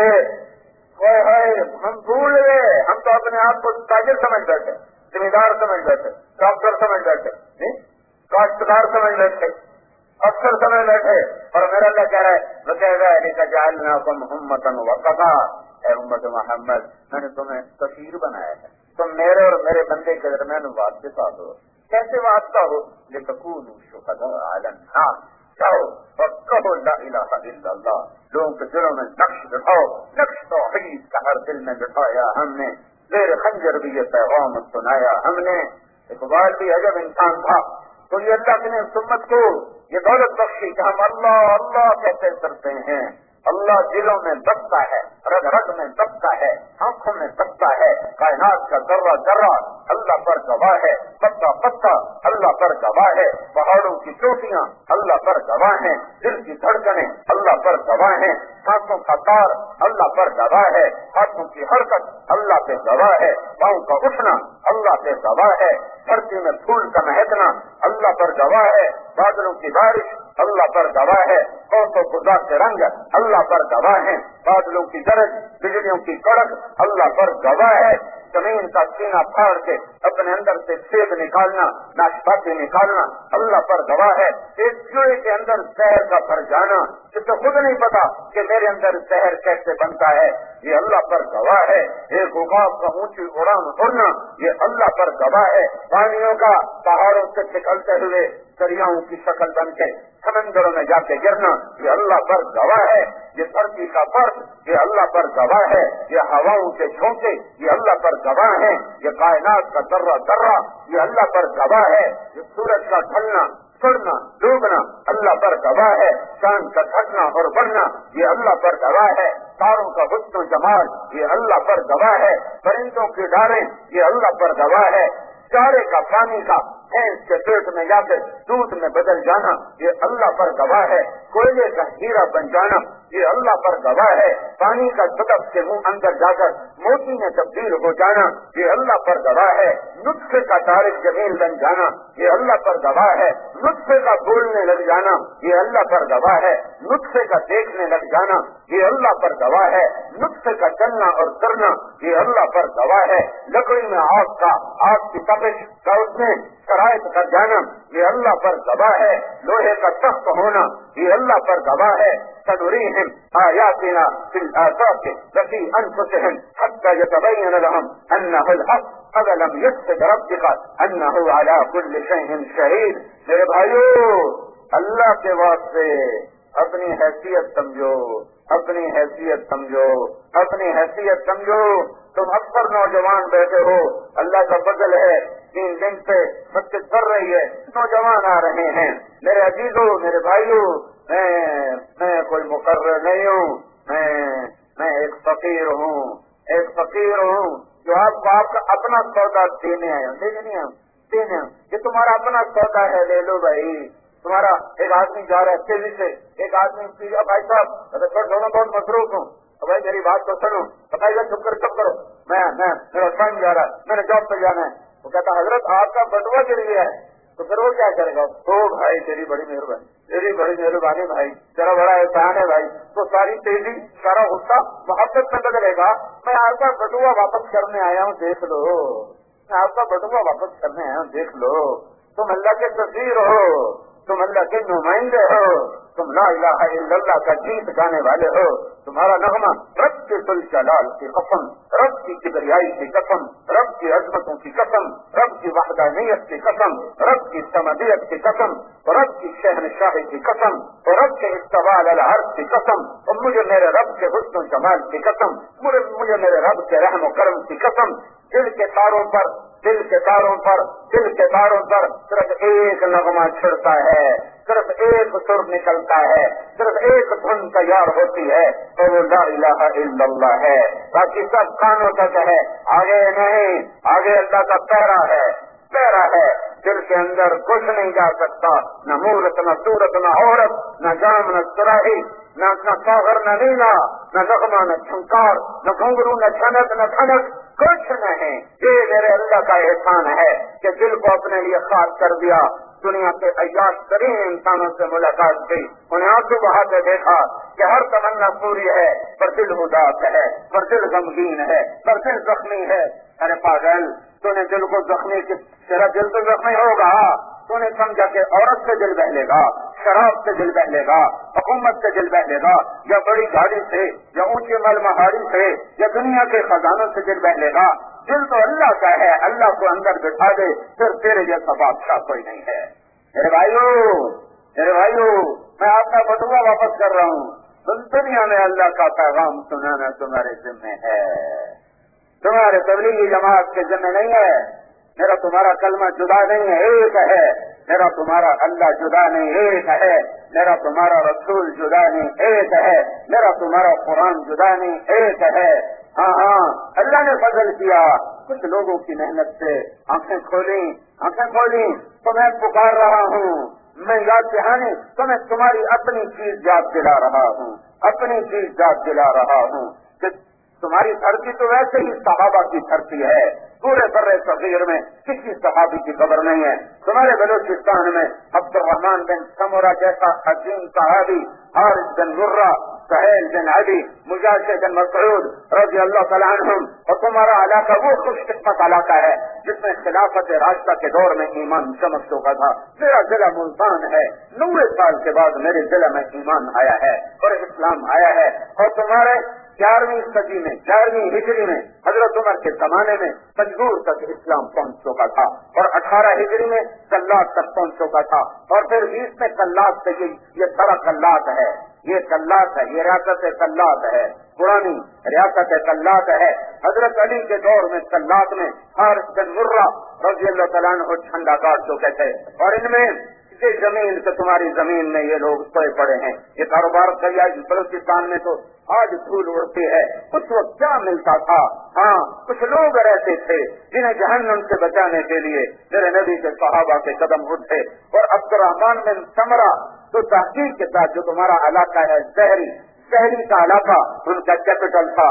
ہم بھول گئے، ہم تو اپنے آپ کو تاجر سمجھ بیٹھے، ذمہ دار سمجھ بیٹھے، ڈاکٹر سمجھ بیٹھے، کاشتکار سمجھ بیٹھے، افسر سمجھ بیٹھے، اور میرا اللہ کہہ رہا ہے وَكَذَلِكَ جَعَلْنَاكُمْ أُمَّةً وَسَطًا، اے امت محمد میں نے تمہیں سفیر بنایا ہے، تم میرے اور میرے بندے کے درمیان واسطہ ہو۔ کیسے واسطہ ہو؟ لِتَكُونُوا شُهَدَاءَ عَلَى النَّاسِ، جاؤ اور کہو لا الہ الا اللہ، لوگوں کے دلوں میں نقش بٹھاؤ، نقش توحید کا ہر دل میں بٹھایا ہم نے، زیر خنجر بھی یہ پیغام سنایا ہم نے۔ اقبال بھی عجب انسان تھا، تو یہ اللہ نے سمت کو یہ دولت بخشی کہ ہم اللہ اللہ کیسے کرتے ہیں۔ اللہ دلوں میں دبتا ہے، رگ رگ میں دبتا ہے، آنکھوں میں دبتا ہے، کائنات کا ذرہ ذرہ اللہ پر گواہ ہے، پتا پتا اللہ پر گواہ ہے، پہاڑوں کی چوٹیاں اللہ پر گواہ ہیں، دل کی دھڑکنیں اللہ پر گواہ ہیں، سانسوں کا تار اللہ پر گواہ ہے، ہاتھوں کی حرکت اللہ پہ گواہ ہے، پاؤں کا اٹھنا اللہ پہ گواہ ہے، دھرتی میں پھول کا مہکنا اللہ پر گواہ ہے، بادلوں کی بارش اللہ پر گواہ ہے، کوسوں خدا کے رنگ اللہ پر گواہ ہیں، بادلوں کی گرج بجلیوں کی کڑک اللہ پر گواہ ہے، زمین کا سینہ پھاڑ کے اپنے اندر سے سیب نکالنا، ناشپاتی نکالنا اللہ پر گواہ ہے، ایک چوہے کے اندر زہر کا بھر جانا جسے خود نہیں پتا کہ میرے اندر زہر کیسے بنتا ہے، یہ اللہ پر گواہ ہے، ایک عقاب کا اونچی اڑان اڑنا یہ اللہ پر گواہ ہے، پانیوں کا پہاڑوں سے نکلتے ہوئے دریاؤں کی شکل بن کے سمندروں میں جا کے گرنا یہ اللہ پر گواہ ہے، یہ دھرتی کا فرق یہ اللہ پر گواہ ہے، یہ ہواؤں کے جھونکے یہ اللہ پر گواہ ہے، یہ کائنات کا ذرہ ذرہ یہ اللہ پر گواہ ہے، یہ سورج کا ڈھلنا چڑھنا ڈوبنا اللہ پر گواہ ہے، چاند کا گھٹنا اور بڑھنا یہ اللہ پر گواہ ہے، تاروں کا حسن و جمال یہ اللہ پر گواہ ہے، پرندوں کی ڈاریں یہ اللہ پر گواہ ہے، چارے کا پانی کا بھینس کے پیٹ میں جا کر دودھ میں بدل جانا یہ اللہ پر گواہ ہے، کوئلے کا ہیرا بن جانا یہ اللہ پر گواہ ہے، پانی کا سطح کے منہ اندر جا کر موتی میں تبدیل ہو جانا یہ اللہ پر گواہ ہے، نطفے کا طارق جمیل بن جانا یہ اللہ پر گواہ ہے، نطفے کا بولنے لگ جانا یہ اللہ پر گواہ ہے، نطفے کا دیکھنے لگ جانا یہ اللہ پر گواہ ہے، نطفے کا چلنا اور کرنا یہ اللہ پر گواہ ہے، لکڑی میں آگ کی تپش کا اس میں شرائط کر جانا یہ اللہ پر گواہ ہے، لوہے کا تخت ہونا یہ اللہ پر گواہ ہے، سنريهم آياتنا في الآفاق وفي أنفسهم حتى يتبين لهم أنه الحق أولم يكفِ بربك أنه على كل شيء شهيد۔ میرے بھائیو اللہ کے واسطے اپنی حیثیت سمجھو، اپنی حیثیت سمجھو، اپنی حیثیت سمجھو۔ تم اکثر نوجوان بیٹھے ہو، اللہ کا فضل ہے 3 دن سے مسجد بھر رہی ہے، نوجوان آ رہے ہیں۔ میرے عزیزوں، میرے بھائیوں، میں کوئی مقرر نہیں ہوں، میں ایک فقیر ہوں، ایک فقیر ہوں جو آپ کو آپ کا اپنا سودا دینے آیا ہوں، دینے یہ تمہارا اپنا سودا ہے، لے لو بھائی۔ تمہارا ایک آدمی جا رہا ہے تیزی سے، ایک آدمی بھائی صاحب چھوڑو، بہت مصروف ہوں، بھائی میری بات تو سنو، بتائیے چپ کرو، میرا ٹائم جا رہا ہے، میں نے جاب پہ جانا ہے۔ وہ کہتا حضرت آپ کا بٹوا گر گیا ہے، تو پھر وہ کیا کرے گا؟ تو بھائی تیری بڑی مہربانی بھائی، تیرا بڑا احسان ہے بھائی۔ تو ساری تیزی، سارا غصہ محبت میں بدلے گا۔ میں آپ کا بٹوا واپس کرنے آیا ہوں، دیکھ لو، میں آپ کا بٹوا واپس کرنے آیا ہوں، دیکھ لو۔ تم اللہ کے سفیر ہو، تم اللہ کے نمائندے ہو، تم لا الہ الا اللہ کا گیت گانے والے ہو۔ تمہارا نغمہ رب کے ذوالجلال کی قسم، رب کی کبریائی کی قسم، رب کی عظمتوں کی قسم، رب کی وحدانیت کی قسم، رب کی سمدیت کی قسم، رب کی شہنشاہی کی قسم، اور رب کے استواء علی العرش کی قسم، اور مجھے میرے رب کے حسن و جمال کی قسم، مجھے میرے رب کے رحم و کرم کی قسم۔ دل کے تاروں پر صرف ایک نغمہ چھڑتا ہے، صرف ایک سر نکلتا ہے، صرف ایک دھن تیار ہوتی ہے، اور وہ لا الہ الا اللہ ہے۔ باقی سب کانوں تک ہے، آگے نہیں، آگے اللہ کا پیرا ہے، دل کے اندر کچھ نہیں جا سکتا، نہ مورت، نہ صورت، نہ عورت، نہ جام، نہ سراہی، نہ ساغر، نہ نیلا، نہ نغمہ، نہ چھنکار، نہ گھنگرو، نہ چھنک، نہ تھنک، کچھ نہیں۔ یہ میرے اللہ کا احسان ہے کہ دل کو اپنے لیے خاص کر دیا۔ دنیا کے عیاش ترین انسانوں سے ملاقات کی، انہیں آنسو بہا کے دیکھا کہ ہر تمنا پوری ہے، پر دل اداس ہے، پر دل غمگین ہے، پر دل زخمی ہے۔ ارے پاگل، تو نے دل کو زخمی، تیرا دل تو زخمی ہوگا، تو نے سمجھا کہ عورت سے دل بہلے گا، شراب سے دل بہلے گا، حکومت سے دل بہلے گا، یا بڑی گاڑی سے، یا اونچی مل مہاری سے، یا دنیا کے خزانوں سے دل بہلے گا۔ دل تو اللہ کا ہے، اللہ کو اندر بٹھا دے، پھر تیرے جیسا بادشاہ کوئی نہیں ہے۔ میرے بھائیو، میں آپ کا بٹوا واپس کر رہا ہوں۔ دنیا میں اللہ کا پیغام سنانا تمہارے ذمہ ہے، تمہارے تبلیغی جماعت کے ذمہ نہیں ہے۔ میرا تمہارا کلمہ جدا نہیں ہے، ایک ہے۔ میرا تمہارا اللہ جدا نہیں، ایک ہے۔ میرا تمہارا رسول جدا نہیں، ایک ہے۔ میرا تمہارا قرآن جدا نہیں، ایک ہے۔ ہاں، اللہ نے فضل کیا، کچھ لوگوں کی محنت سے آنکھیں کھولی تو میں پکار رہا ہوں، میں یاد دہانی تو میں تمہاری اپنی چیز یاد دلا رہا ہوں کہ تمہاری دھرتی تو ویسے ہی صحابہ کی دھرتی ہے، پورے بر صغیر میں کسی صحابی کی خبر نہیں ہے۔ تمہارے بلوچستان میں عبد الرحمان بن سمرہ جیسا عظیم صحابی، حارث بن مرہ، سہیل بن علی، مجاہد بن مسعود رضی اللہ تعالیٰ عنہم، اور تمہارا علاقہ وہ خوش قسمت علاقہ ہے جس میں خلافت راشدہ کے دور میں ایمان چمک چکا تھا۔ میرا ضلع ملتان ہے، 90 سال کے بعد میرے ضلع میں ایمان آیا ہے اور اسلام آیا ہے، اور تمہارے 11ویں ہجری میں حضرت عمر کے زمانے میں پنجور تک اسلام پہنچ چکا تھا، اور 18 ہجری میں کلات تک پہنچ چکا تھا، اور پھر 20 میں کلات سے یہ سارا کلات ہے، یہ ریاست کلات ہے، پرانی ریاست کلات ہے۔ حضرت علی کے دور میں کلات میں حارث بن مرہ رضی اللہ تعالیٰ عنہ جھنڈا گاڑ چکے تھے، اور ان میں یہ زمین سے تمہاری زمین میں یہ لوگ سوئے پڑے ہیں۔ یہ کاروبار بلوچستان میں تو آج دھول اڑتی ہے، اس وقت کیا ملتا تھا؟ ہاں، کچھ لوگ رہتے تھے جنہیں جہنم سے بچانے کے لیے میرے نبی کے صحابہ کے قدم اٹھے، اور عبد الرحمان بن سمرہ تو تحقیق کے ساتھ جو تمہارا علاقہ ہے شہری کا علاقہ، ان کا کیپٹل تھا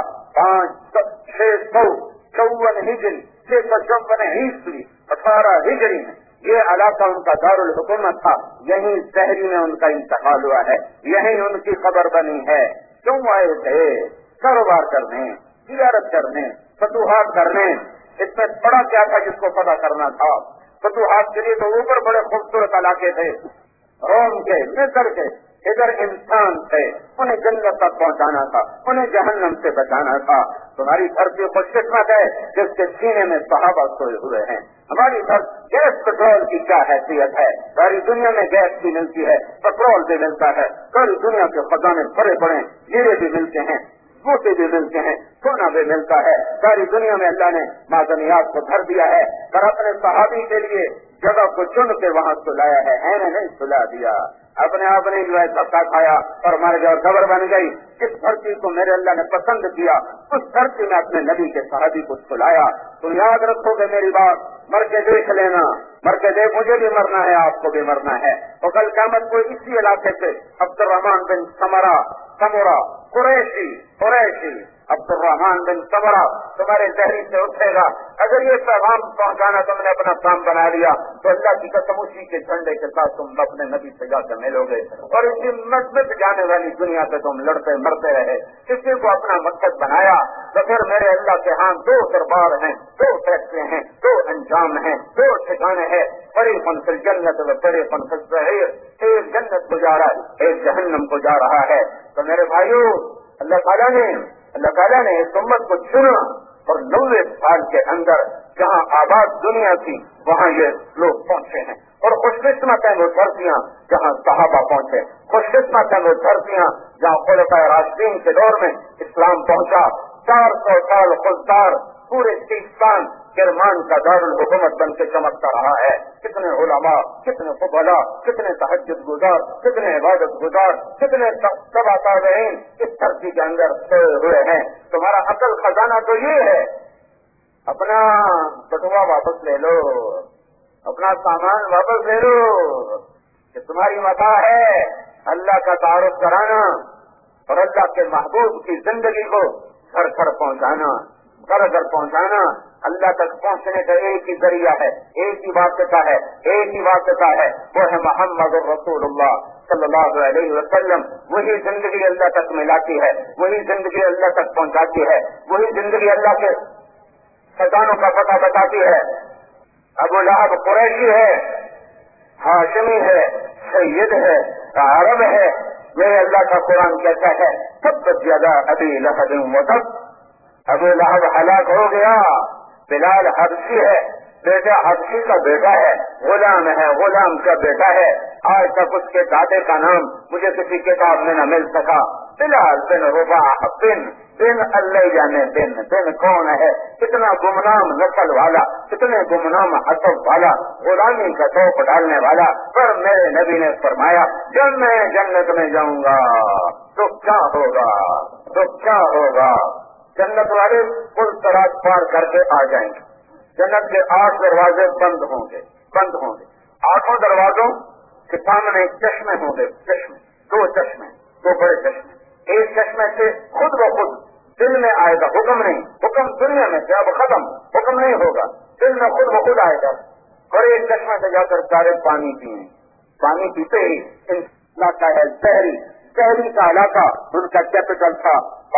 654 ہجری 654 عیسوی 18 ہجری میں یہ علاقہ ان کا دارالحکومت تھا۔ یہیں شہری میں ان کا انتقال ہوا ہے، یہیں ان کی خبر بنی ہے۔ کیوں آئے تھے؟ کاروبار کرنے، تجارت کرنے، فتوحات کرنے۔ اس میں بڑا کیا تھا جس کو پتہ کرنا تھا؟ فتوحات کے لیے تو اوپر بڑے خوبصورت علاقے تھے، روم کے، مصر کے، ادھر انسان تھے، انہیں جنت تک پہنچانا تھا، انہیں جہنم سے بچانا تھا۔ تمہاری دھرتی خوش قسمت ہے جس کے سینے میں صحابہ سوئے ہوئے ہیں۔ ہماری گیس پٹرول کی کیا حیثیت ہے؟ ساری دنیا میں گیس بھی ملتی ہے، پٹرول بھی ملتا ہے، ساری دنیا کے خزانے بڑے بڑے، ہیرے بھی ملتے ہیں، موتی بھی ملتے ہیں، سونا بھی ملتا ہے، ساری دنیا میں اللہ نے معدنیات کو بھر دیا ہے، پر اپنے صحابی کے لیے جگہ کو چن کے وہاں سلایا ہے، نہیں سلا دیا، اپنے آپ نے جو ہے دھکا کھایا اور مر گیا، قبر بن گئی۔ جس دھرتی کو میرے اللہ نے پسند کیا اس دھرتی میں اپنے نبی کے صحابی کو سلایا۔ تم یاد رکھو گے میری بات، مر کے دیکھ لینا، مر کے دیکھ، مجھے بھی مرنا ہے، آپ کو بھی مرنا ہے۔ تو کل قیامت کو اسی علاقے سے عبد الرحمان بن سمرہ قریشی عبد الرحمان بن سمرہ تمہارے ذہن سے اٹھے گا۔ اگر یہ پیغام پہنچانا تم نے اپنا کام بنا لیا تو اللہ کی قسم اسی کے جھنڈے کے ساتھ تم اپنے نبی سے جا کے ملو گے، اور اسی مذہب جانے والی دنیا سے تم لڑتے مرتے رہے، کسی کو اپنا مقصد بنایا تو پھر میرے اللہ کے ہاں دو دربار ہیں، دو فیصلے ہیں، دو انجام ہیں، دو ٹھکانے ہیں، فریق فی الجنت و فریق فی السعیر، ایک جنت کو جا رہا ہے، ایک جہنم کو جا رہا ہے۔ تو میرے بھائیو، اللہ تعالیٰ نے اس امت کو چنا اور 90 سال کے اندر جہاں آباد دنیا تھی وہاں یہ لوگ پہنچے ہیں، اور خوش قسمت ہیں وہ دھرتیاں جہاں صحابہ پہنچے، خوش قسمت ہیں وہ دھرتیاں جہاں خلفائے راشدین کے دور میں اسلام پہنچا۔ 400 سال خوددار پورے سیستان کرمان کا دارالحکومت بن کے چمکتا رہا ہے۔ کتنے علماء، کتنے فضلاء، کتنے تہجد گزار، کتنے عبادت گزار، کتنے تبع تابعین اس دھرتی کے اندر سوئے ہوئے ہیں۔ تمہارا اصل خزانہ تو یہ ہے، اپنا بٹوا واپس لے لو، اپنا سامان واپس لے لو، کہ تمہاری متاع ہے اللہ کا تعارف کرانا اور اللہ کے محبوب کی زندگی کو گھر گھر پہنچانا، گھر گھر پہنچانا۔ اللہ تک پہنچنے کا ایک ہی ذریعہ ہے، ایک ہی واسطہ ہے، ایک ہی واسطہ ہے، وہ ہے محمد الرسول اللہ صلی اللہ علیہ وسلم۔ وہی زندگی اللہ تک ملاتی ہے، وہی زندگی اللہ تک پہنچاتی ہے، وہی زندگی اللہ کے خزانوں کا پتہ بتاتی ہے۔ ابو لہب قریشی ہے، ہاشمی ہے، سید ہے، عرب ہے، میرے اللہ کا قرآن کہتا ہے تبت یدا ابی لہب وتب، ابو لہب ہلاک ہو گیا، بلال حبشی ہے، بیٹا حبشی کا بیٹا ہے، غلام ہے، غلام کا بیٹا ہے، آج تک اس کے دادے کا نام مجھے کسی کتاب میں نہ مل سکا۔ بلال بن رباح بن اللہ جانے بن کون ہے، کتنا گمنام نسل والا، کتنے گمنام حسب والا، غلامی کا توپ ڈالنے والا، پر میرے نبی نے فرمایا جب میں جنت میں جاؤں گا تو کیا ہوگا، تو کیا ہوگا؟ جنت والے پل سراج پار کر کے آ جائیں گے، جنت کے 8 دروازے بند ہوں گے، 8 دروازوں کے سامنے چشمے ہوں گے، دو بڑے چشمے، ایک چشمے سے خود بخود دل میں آئے گا، حکم نہیں، حکم دنیا میں سے اب ختم، حکم نہیں ہوگا، دل میں خود بخود آئے گا، اور ایک چشمے سے جا کر سارے پانی پیئیں، پانی پیتے ہی علاقہ ہے شہری کا علاقہ، ان کا کیپٹل تھا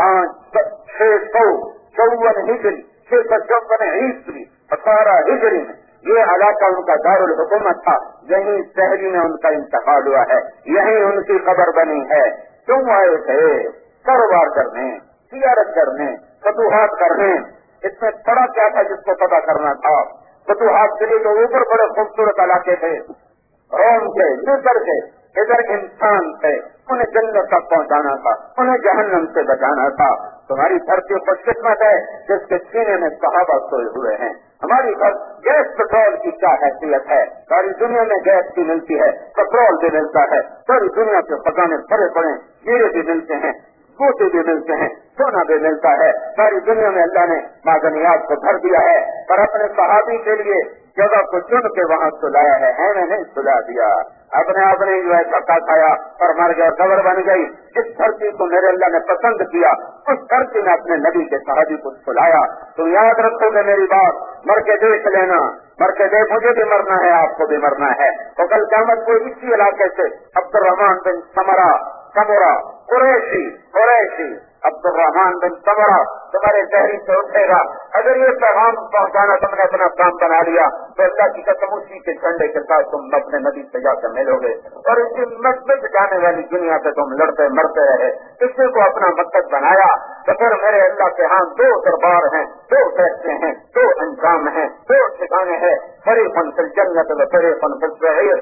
654 ہجری 654 عیسوی 18 ہجری میں یہ علاقہ ان کا دارالحکومت تھا، یہیں شہری میں ان کا انتقال ہوا ہے، یہیں ان کی قبر بنی ہے۔ کیوں آئے تھے؟ کاروبار کرنے، تجارت کرنے، فتوحات کرنے۔ اس میں پڑا کیا تھا جس کو پتا کرنا تھا؟ فتوحات کے لیے تو اوپر بڑے خوبصورت علاقے تھے، روم کے، مصر کے، ادھر انسان تھے، انہیں جنت تک پہنچانا تھا، انہیں جہنم سے بچانا تھا۔ تمہاری دھرتی خوش قسمت ہے جس کے سینے میں صحابہ سوئے ہوئے ہیں۔ ہماری گیس پٹرول کی کیا حیثیت ہے؟ ساری دنیا میں گیس بھی ملتی ہے، پٹرول بھی ملتا ہے، ساری دنیا کے خزانے بڑے بڑے، ہیرے بھی ملتے ہیں، موتی بھی ملتے ہیں، سونا بھی ملتا ہے، ساری دنیا میں اللہ نے معدنیات کو بھر دیا ہے، پر اپنے صحابی کے لیے جگہ کو چن کے وہاں سلایا ہے، نہیں سلا دیا، اپنے آپ نے جو ہے دھکا کھایا اور مر گیا، قبر بن گئی۔ جس دھرتی کو میرے اللہ نے پسند کیا اس دھرتی میں اپنے نبی کے صحابی کو سلایا۔ تو یاد رکھو گے میری بات، مر کے دیکھ لینا، مر کے دیکھ، مجھے بھی مرنا ہے، آپ کو بھی مرنا ہے۔ تو کل قیامت کو اسی علاقے سے عبد الرحمان بن سمرہ قریشی عبد الرحمان بن سمرہ تمہارے شہری سے اٹھے گا، اگر یہ پیغام پہنچانا تم نے اپنا کام بنا لیا تو اللہ کی قسم اسی کے جھنڈے کے ساتھ تم اپنے نبی سے جا کر ملو گے، اور اسی مسجد جانے والی دنیا پہ تم لڑتے مرتے رہے، کسی کو اپنا مقصد بنایا تو پھر میرے اللہ کے ہاں دو دربار ہیں، دو فیصلے ہیں، دو انجام ہیں، دو ٹھکانے ہیں، فریقٌ فی الجنۃ و فریقٌ فی السعیر۔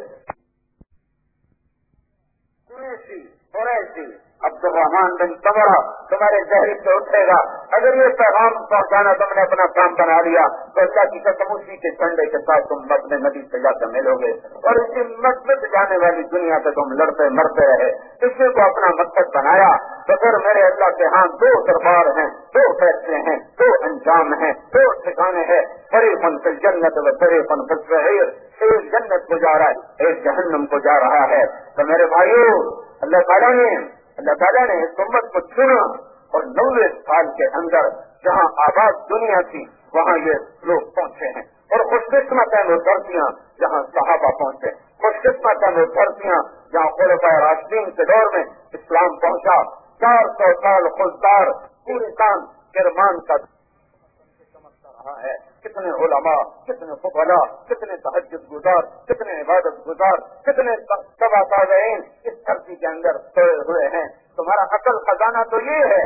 قریشی عبد الرحمان بن سمرہ تمہارے شہری سے اٹھے گا، اگر یہ پیغام پہنچانا تم نے اپنا کام بنا لیا تو اللہ کی قسم اسی کے جھنڈے کے ساتھ تم اپنے نبی سے جا کر ملو گے، اور اسی مسجد جانے والی دنیا پہ تم لڑتے مرتے رہے، کسی کو اپنا مقصد بنایا تو پھر میرے اللہ کے ہاں دو دربار ہیں، دو فیصلے ہیں، دو انجام ہیں، دو ٹھکانے ہیں، فریقٌ فی الجنۃ و فریقٌ فی السعیر، ایک جنت کو جا رہا ہے ایک جہنم کو جا رہا ہے۔ تو میرے بھائیو، اللہ تعالیٰ نے اس امت کو چنا، اور 90 سال کے اندر جہاں آباد دنیا تھی وہاں یہ لوگ پہنچے ہیں، اور خوش قسمت ہیں وہ دھرتیاں جہاں صحابہ پہنچے، خوش قسمت ہیں وہ دھرتیاں جہاں خلفائے راشدین کے دور میں اسلام پہنچا۔ 400 سال خوددار پورستان کرمان کا رہا ہے، کتنے علماء، کتنے فقہاء، کتنے تہجد گزار، کتنے عبادت گزار، کتنے تبع تابعین اس دھرتی کے اندر سوئے ہوئے ہیں۔ تمہارا اصل خزانہ تو یہ ہے،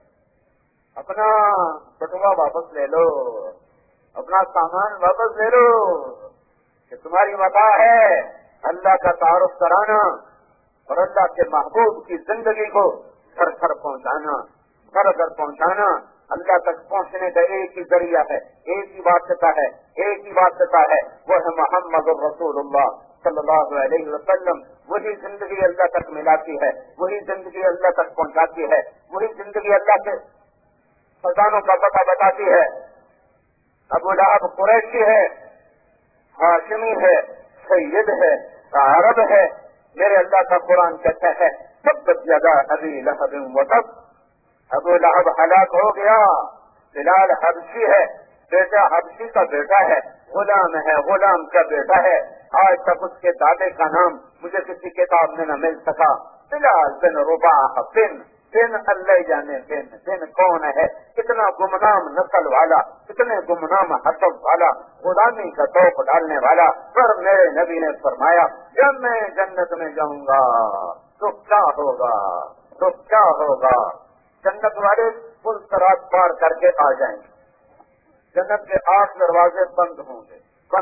اپنا بٹوا واپس لے لو، اپنا سامان واپس لے لو، کہ تمہاری متاع ہے اللہ کا تعارف کرانا اور اللہ کے محبوب کی زندگی کو گھر گھر پہنچانا، گھر گھر پہنچانا۔ اللہ تک پہنچنے کا ایک ہی ذریعہ ہے، ایک ہی واسطہ ہے، ایک ہی واسطہ ہے، وہ ہے محمد الرسول اللہ صلی اللہ علیہ وسلم۔ وہی زندگی اللہ تک ملاتی ہے، وہی زندگی اللہ تک پہنچاتی ہے، وہی زندگی اللہ کے خزانوں کا پتہ بتاتی ہے۔ ابو لہب قریشی ہے، ہاشمی ہے، سید ہے، عرب ہے، میرے اللہ کا قرآن کہتا ہے تبت یدا ابی لہب وتب، ابو لہب ہلاک ہو گیا، بلال حبشی ہے، بیٹا حبشی کا بیٹا ہے، غلام ہے، غلام کا بیٹا ہے، آج تک اس کے دادے کا نام مجھے کسی کتاب میں نہ مل سکا۔ بلال بن رباح بن اللہ جانے بن کون ہے، کتنا گمنام نسل والا، کتنے گمنام حسب والا، غلامی کا توق ڈالنے والا، پر میرے نبی نے فرمایا جب میں جنت میں جاؤں گا تو کیا ہوگا، تو کیا ہوگا؟ جنت والے پل سرات پار کر کے آ جائیں گے، جنت کے 8 دروازے بند ہوں گے،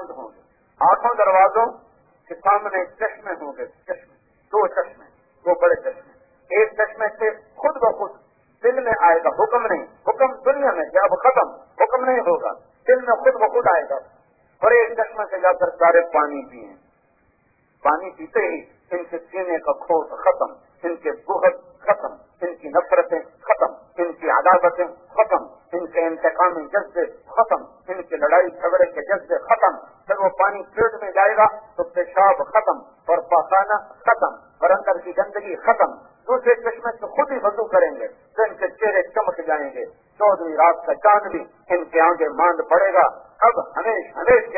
8 دروازوں کے سامنے چشمے ہوں گے، 2 چشمے، 2 بڑے چشمے، ایک چشمے سے خود بخود دل میں آئے گا، حکم نہیں، حکم دنیا میں کیا اب ختم، حکم نہیں ہوگا، دل میں خود بخود آئے گا، اور ایک چشمے سے جا کر سارے پانی پیئیں، پانی پیتے ہی ان کے سینے کا کھوٹ ختم، ان کے بغض ختم، ان کی نفرتیں ختم، ان کی عداوتیں ختم، ان کے انتقامی جذبے ختم، ان کے لڑائی جھگڑے کے جذبے ختم۔ جب وہ پانی پیٹ میں جائے گا تو پیشاب ختم اور پاخانہ ختم اور اندر کی گندگی ختم۔ دوسرے چشمے سے خود ہی وضو کریں گے تو ان کے چہرے چمک جائیں گے، 14ویں رات کا چاند بھی ان کے آگے ماند پڑے گا۔ اب ہمیش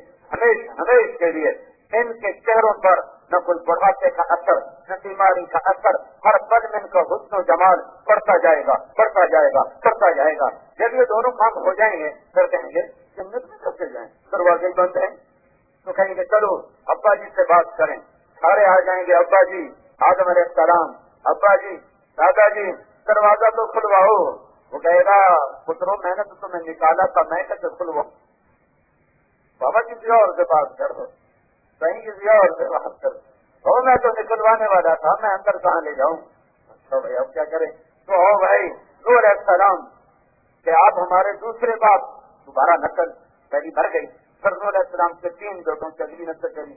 کے لیے ان کے چہروں پر نہ کوئی بڑھاپے کا اثر، نہ بیماری کا اثر، ہر پل میں ان کا حسن و جمال بڑھتا جائے گا۔ جب یہ دونوں کام ہو جائیں گے پھر کہیں گے جنت میں کب چل جائیں، دروازے بند ہیں، تو کہیں گے چلو ابا جی سے بات کریں، سارے آ جائیں گے، ابا جی آدم علیہ السلام، ابا جی دادا جی دروازہ تو کھلواؤ۔ وہ کہے گا پتروں میں نے تو تمہیں نکالا تھا، میں کیسے کھلواؤں؟ بابا جی کسی اور سے بات کر دو، کہیں کسی اور سے بات کر دو، میں تو نکلوانے والا تھا، میں اندر کہاں لے جاؤں؟ اچھا بھائی اب کیا کریں؟ تو ہو بھائی نوح علیہ السلام کہ آپ ہمارے دوسرے باپ، دوبارہ نسل پہلی بھر گئی، پھر نوح علیہ السلام کے 3 بیٹوں سے اگلی نسل چلی،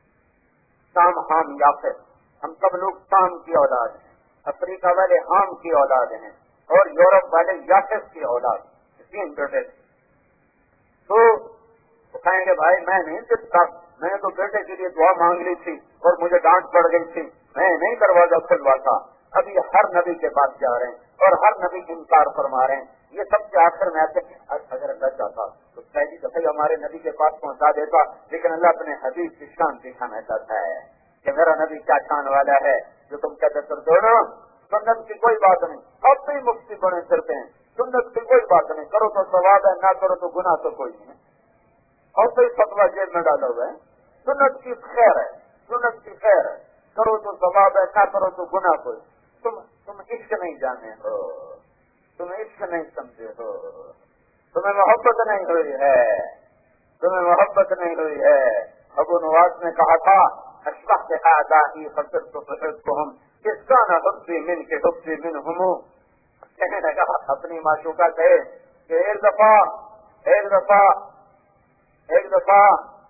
سام حام یافت، ہم سب لوگ سام کی اولاد ہیں، افریقہ والے حام کی اولاد ہیں، اور یورپ والے یافت کی اولاد، 3 بیٹے تھے۔ تو کہیں گے بھائی میں نہیں سکتا، میں نے تو بیٹے کے لیے دعا مانگ لی تھی اور مجھے ڈانٹ پڑ گئی تھی، میں نہیں دروازہ کھلواتا۔ اب یہ ہر نبی کے پاس جا رہے ہیں اور ہر نبی انکار فرما رہے ہیں، یہ سب سے آخر میں آتے ہیں اگر اللہ چاہتا تو پہلی دفعہ ہمارے نبی کے پاس پہنچا دیتا، لیکن اللہ اپنے حبیب کی شان دکھانا چاہتا ہے کہ میرا نبی کیا شان والا ہے، جو تم کہتے تھے دونوں سنت کی کوئی بات نہیں، اب بھی مفتی بنے پھرتے ہیں، سنت کی کوئی بات نہیں، کرو تو ثواب ہے، نہ کرو تو گناہ تو کوئی نہیں، اور کوئی فتویٰ جیب میں ڈالا ہوا ہے، سنت کی خیر ہے، سنت کی خیر ہے، کرو تو ثواب ہے، نہ کرو تو گناہ کوئی۔ تم عشق نہیں جانے ہو، تم عشق نہیں سمجھے ہو، تمہیں محبت نہیں ہوئی ہے، تمہیں محبت نہیں ہوئی ہے۔ ابو نواس نے کہا تھا اشبہت اعدائی فصرت تحبهم اذ كان حبی من کے حبی منہم، کہنے لگا اپنی معشوقہ سے کہ ایک دفعہ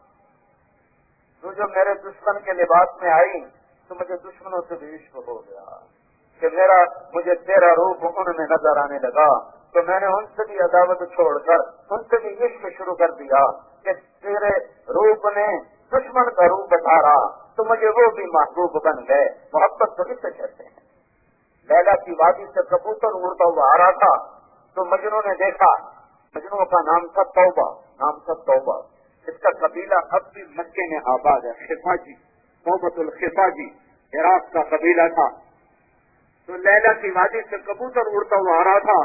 تو جو میرے دشمن کے لباس میں آئی تو مجھے دشمنوں سے بھی عشق ہو گیا کہ مجھے تیرا روپ ان میں نظر آنے لگا، تو میں نے ان سے بھی عداوت چھوڑ کر ان سے بھی عشق شروع کر دیا کہ تیرے روپ نے دشمن کا روپ دھارا تو مجھے وہ بھی محبوب بن گئے۔ محبت تو اس سے کہتے ہیں۔ لیلا کی وادی سے کبوتر اڑتا ہوا آ رہا تھا تو مجنوں نے دیکھا، مجنوں کا نام تھا توبہ، اس کا قبیلہ اب بھی مکے میں آباد ہے، خفاجی، توبۃ الخفاجی عراق کا قبیلہ تھا۔ تو لیلا کی وادی سے کبوتر اڑتا ہوا آ رہا تھا،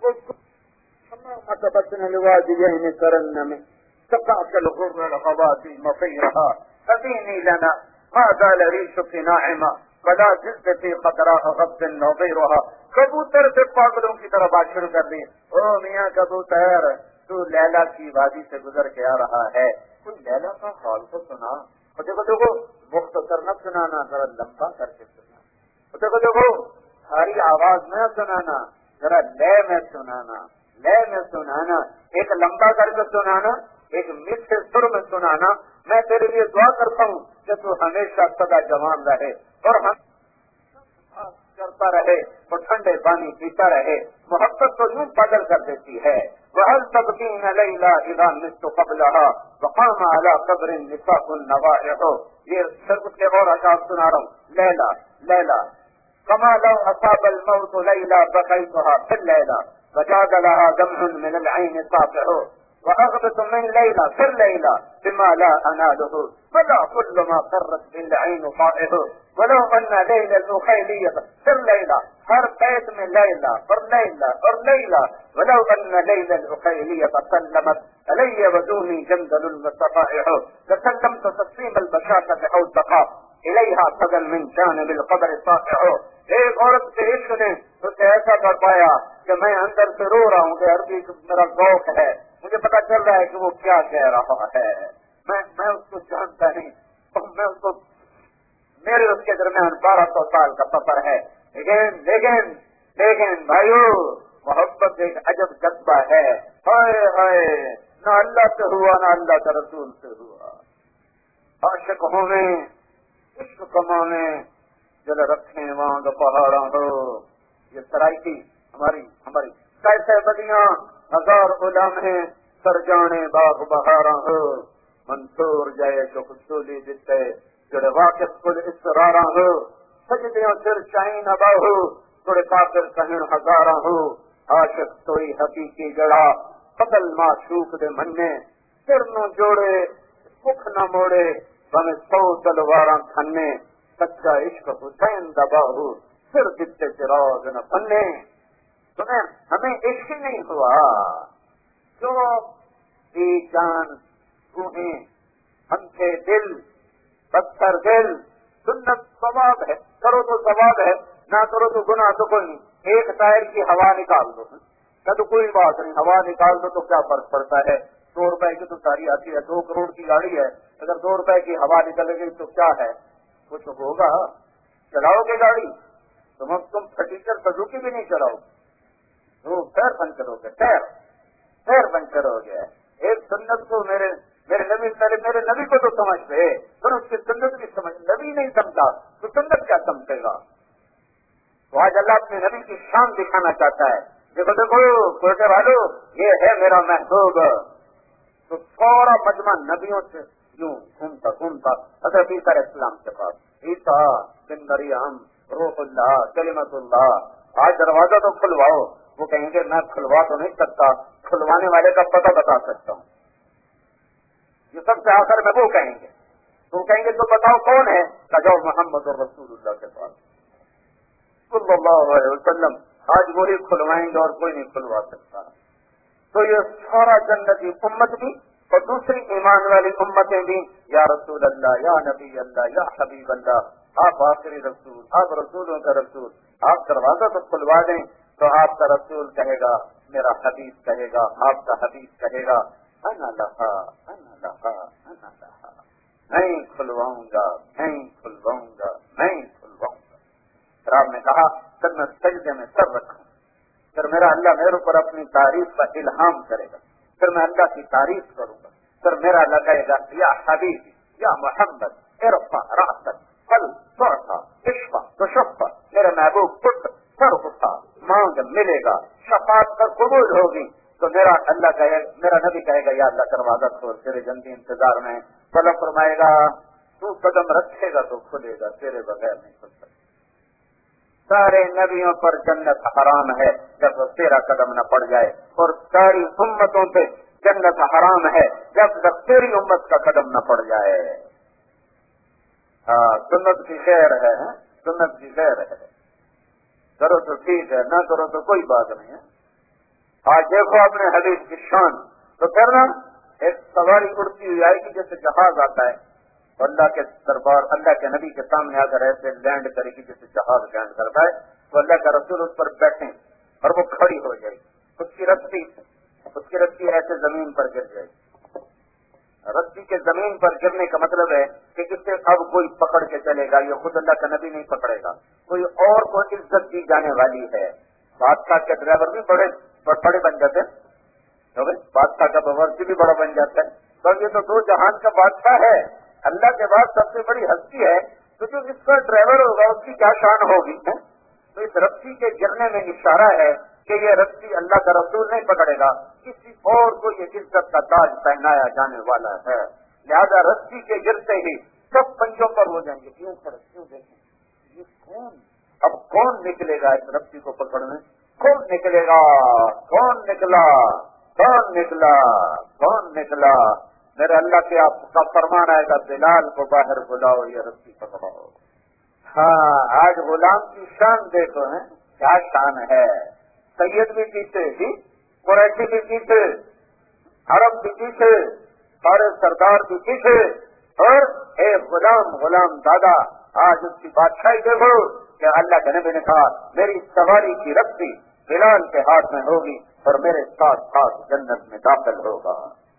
کبوتر سے پاگلوں کی طرح بات شروع کر دی، او میاں کبوتر تو لیلا کی وادی سے گزر کے آ رہا ہے، تو لیلا کا حال تو سنا، دیکھو مختصر نہ سنانا، ذرا لمبا کر کے سنا، دیکھو ساری آواز میں سنانا، ذرا لے میں سنانا، ایک لمبا کر کے سنانا، ایک میٹھے سر میں سنانا۔ میں تیرے لیے دعا کرتا ہوں کہ تو ہمیشہ سدا جوان رہے اور ہم کرتا رہے اور ٹھنڈے پانی پیتا رہے۔ محبت تو یوں بدل کر دیتی ہے۔ وَهَلْ تَبْقِينَ لَيْلَا إِذَا مِتُّ قَبْلَهَا وَقَامَ عَلَى قَبْرٍ نِسَاءُ النَّوَائِحُ، یہ صرف کے اور اشعار سنا رہا ہوں۔ لیلا كما لو أصاب الموت ليلى بقيتها في الليلة وجاد لها دمع من العين ساطع وأغبط من ليلى في الليلة بما لا أناله ولا كل ما فرت بالعين طائع ولو أن ليلى الأخيلية في الليلة ہر بیت میں لیلا اور لیلا ولو أن ليلى الأخيلية سلمت علي ودوني جندل المستطائع لسلمت تسليم البشاشة أو الدقاء إليها بدل من جانب القبر ساطع۔ ایک عورت کے عشق نے اسے ایسا کر پایا کہ میں اندر سے رو رہا ہوں کہ عربی میرا ذوق ہے، مجھے پتا چل رہا ہے کہ وہ کیا کہہ رہا ہے، میں اس کو جانتا نہیں، میں اس کو، میرے اس کے درمیان 1200 سال کا سفر ہے، لیکن بھائیو محبت ایک عجب جذبہ ہے، ہائے نہ اللہ سے ہوا نہ اللہ کے رسول سے ہوا۔ عاشق ہونے، عشق کمانے، جل رکھیں وانگ پہاڑاں ہو، یہ سرائکی ہماری کیسے بدیاں ہزار غلام ہیں سر جانے باغ بہاراں ہو، منصور جائے جو خصولی دیتے جڑے واقف کل اسراراں ہو، سجدیاں سر شاہین ابا ہو تھوڑے کافر کہیں ہزاراں ہو، عاشق توئی حقیقی جڑا قتل معشوق دے مننے، سر نو جوڑے مکھ نہ موڑے بھمیں 100 تلواراں کھنے، سچا عشق حسین دباہو پھر دتے چراغ نہ بننے۔ تمہیں ہمیں عشق نہیں ہوا، جو جان روحیں ہم کے دل پتھر دل، سنت ثواب ہے، کرو تو ثواب ہے، نہ کرو تو گناہ تو کوئی نہیں۔ ایک ٹائر کی ہوا نکال دو تو کوئی بات نہیں، ہوا نکال دو تو کیا فرق پڑتا ہے، 2 روپے کی تو ساری آتی ہے، 2 کروڑ کی گاڑی ہے، اگر 2 روپے کی ہوا نکل گئی تو کیا ہے، کچھ ہوگا؟ چلاؤ گے گاڑی تم فٹیچر سزوکی بھی نہیں چلاؤ، وہ ٹائر پنچر ہو گیا، ٹائر پنچر ہو گیا۔ ایک سنت کو میرے نبی کو تو سمجھتے پھر اس کی سنت بھی سمجھ، نبی نہیں سمجھا تو سنت کیا سمجھے گا؟ تو آج اللہ اپنے نبی کی شان دکھانا چاہتا ہے، دیکھو کوئٹے والو یہ ہے میرا محبوب، تو سورا مجمع نبیوں سے یوں گھومتا حضرت عیسیٰ علیہ السلام کے پاس، عیسیٰ بن مریم روح اللہ کلمت اللہ، آج دروازہ تو کھلواؤ۔ وہ کہیں گے میں کھلوا تو نہیں سکتا، کھلوانے والے کا پتہ بتا سکتا ہوں۔ یہ سب سے آخر میں وہ کہیں گے، تو کہیں گے تو بتاؤ کون ہے، کہ جاؤ محمد رسول اللہ کے پاس۔ صلی اللہ علیہ وسلم آج وہی کھلوائیں گے اور کوئی نہیں کھلوا سکتا. تو یہ سارا جنتی امت بھی اور دوسری ایمان والی امتیں بھی یا رسول اللہ، یا نبی اللہ، یا حبیب اللہ، آپ آخری رسول، آپ رسولوں کا رسول، آپ دروازہ تو کھلوا دیں. تو آپ کا رسول کہے گا، میرا حبیب کہے گا، آپ کا حبیب کہے گا انا لہا انا لہا انا لہا، میں کھلواؤں گا میں کھلواؤں گا میں کھلواؤں گا. پھر آپ نے کہا پھر میں سجدے میں سر رکھوں، پھر میرا اللہ میرے اوپر اپنی تعریف کا الہام کرے گا، پھر میں اللہ کی تعریف کروں گا، پھر میرا اللہ کہے گا یا حبیب یا محمد ارفع رأسک قل تعطى اشفع تشفع، میرے محبوب خود سر اٹھا مانگ ملے گا، شفاعت پر قبول ہوگی. تو میرا اللہ کہے، میرا نبی کہے گا یا اللہ دروازہ کھول، تیرے جنتی انتظار میں. اللہ فرمائے گا تو قدم رکھے گا تو کھلے گا، تیرے بغیر نہیں کھل سکتا. سارے نبیوں پر جنت حرام ہے جب تیرا قدم نہ پڑ جائے، اور ساری امتوں پہ جنت حرام ہے جب تک تیری امت کا قدم نہ پڑ جائے. سنت کی خیر ہے، سنت کی خیر ہے، کرو تو ٹھیک ہے، نہ کرو تو کوئی بات نہیں ہے. آج دیکھو اپنے حدیث کی شان، تو پھر نا ایک سواری اڑتی ہوئی آئے گی جیسے جہاز آتا ہے، اللہ کے دربار اللہ کے نبی کے سامنے آ کر ایسے لینڈ کرے گی جیسے جہاز لینڈ کرتا ہے. تو اللہ کا رسول اس پر بیٹھیں اور وہ کھڑی ہو جائے گی، اس کی رسی ایسے زمین پر گر جائے گی. رسی کے زمین پر گرنے کا مطلب ہے کہ اسے اب کوئی پکڑ کے چلے گا، یہ خود اللہ کا نبی نہیں پکڑے گا، کوئی اور کو عزت دی جانے والی ہے. بادشاہ کے ڈرائیور بھی بڑے بن جاتے ہیں، بادشاہ کا باورچی بھی بڑا بن جاتا ہے. تو یہ تو دو جہان کا بادشاہ ہے، اللہ کے بعد سب سے بڑی ہستی ہے. تو جو اس کا ڈرائیور ہوگا اس کی کیا شان ہوگی. تو اس رسی کے گرنے میں اشارہ ہے کہ یہ رسی اللہ کا رسول نہیں پکڑے گا، کسی اور کو یہ عزت کا تاج پہنایا جانے والا ہے. لہذا رسی کے گرتے ہی سب پنجوں پر ہو جائیں گے. کیوں دیکھیں یہ کون، اب کون نکلے گا اس رسی کو پکڑنے؟ کون نکلے گا؟ کون نکلا؟ کون نکلا؟ کون نکلا؟ میرے اللہ کے آپ کا فرمان آئے گا بلال کو باہر بلاؤ، یہ رسی پکڑاؤ. ہاں آج غلام کی شان دیکھو ہیں، کیا شان ہے. سید بھی جیتے جی، قریشی بھی جیتے، عرب بھی جیتے، سارے سردار بھی جیتے، اور ایک غلام دادا آج اس کی بادشاہی دیکھو کہ اللہ کے نبی نے کہا میری سواری کی رسی بلال کے ہاتھ میں ہوگی اور میرے ساتھ ساتھ جنت میں داخل ہوگا.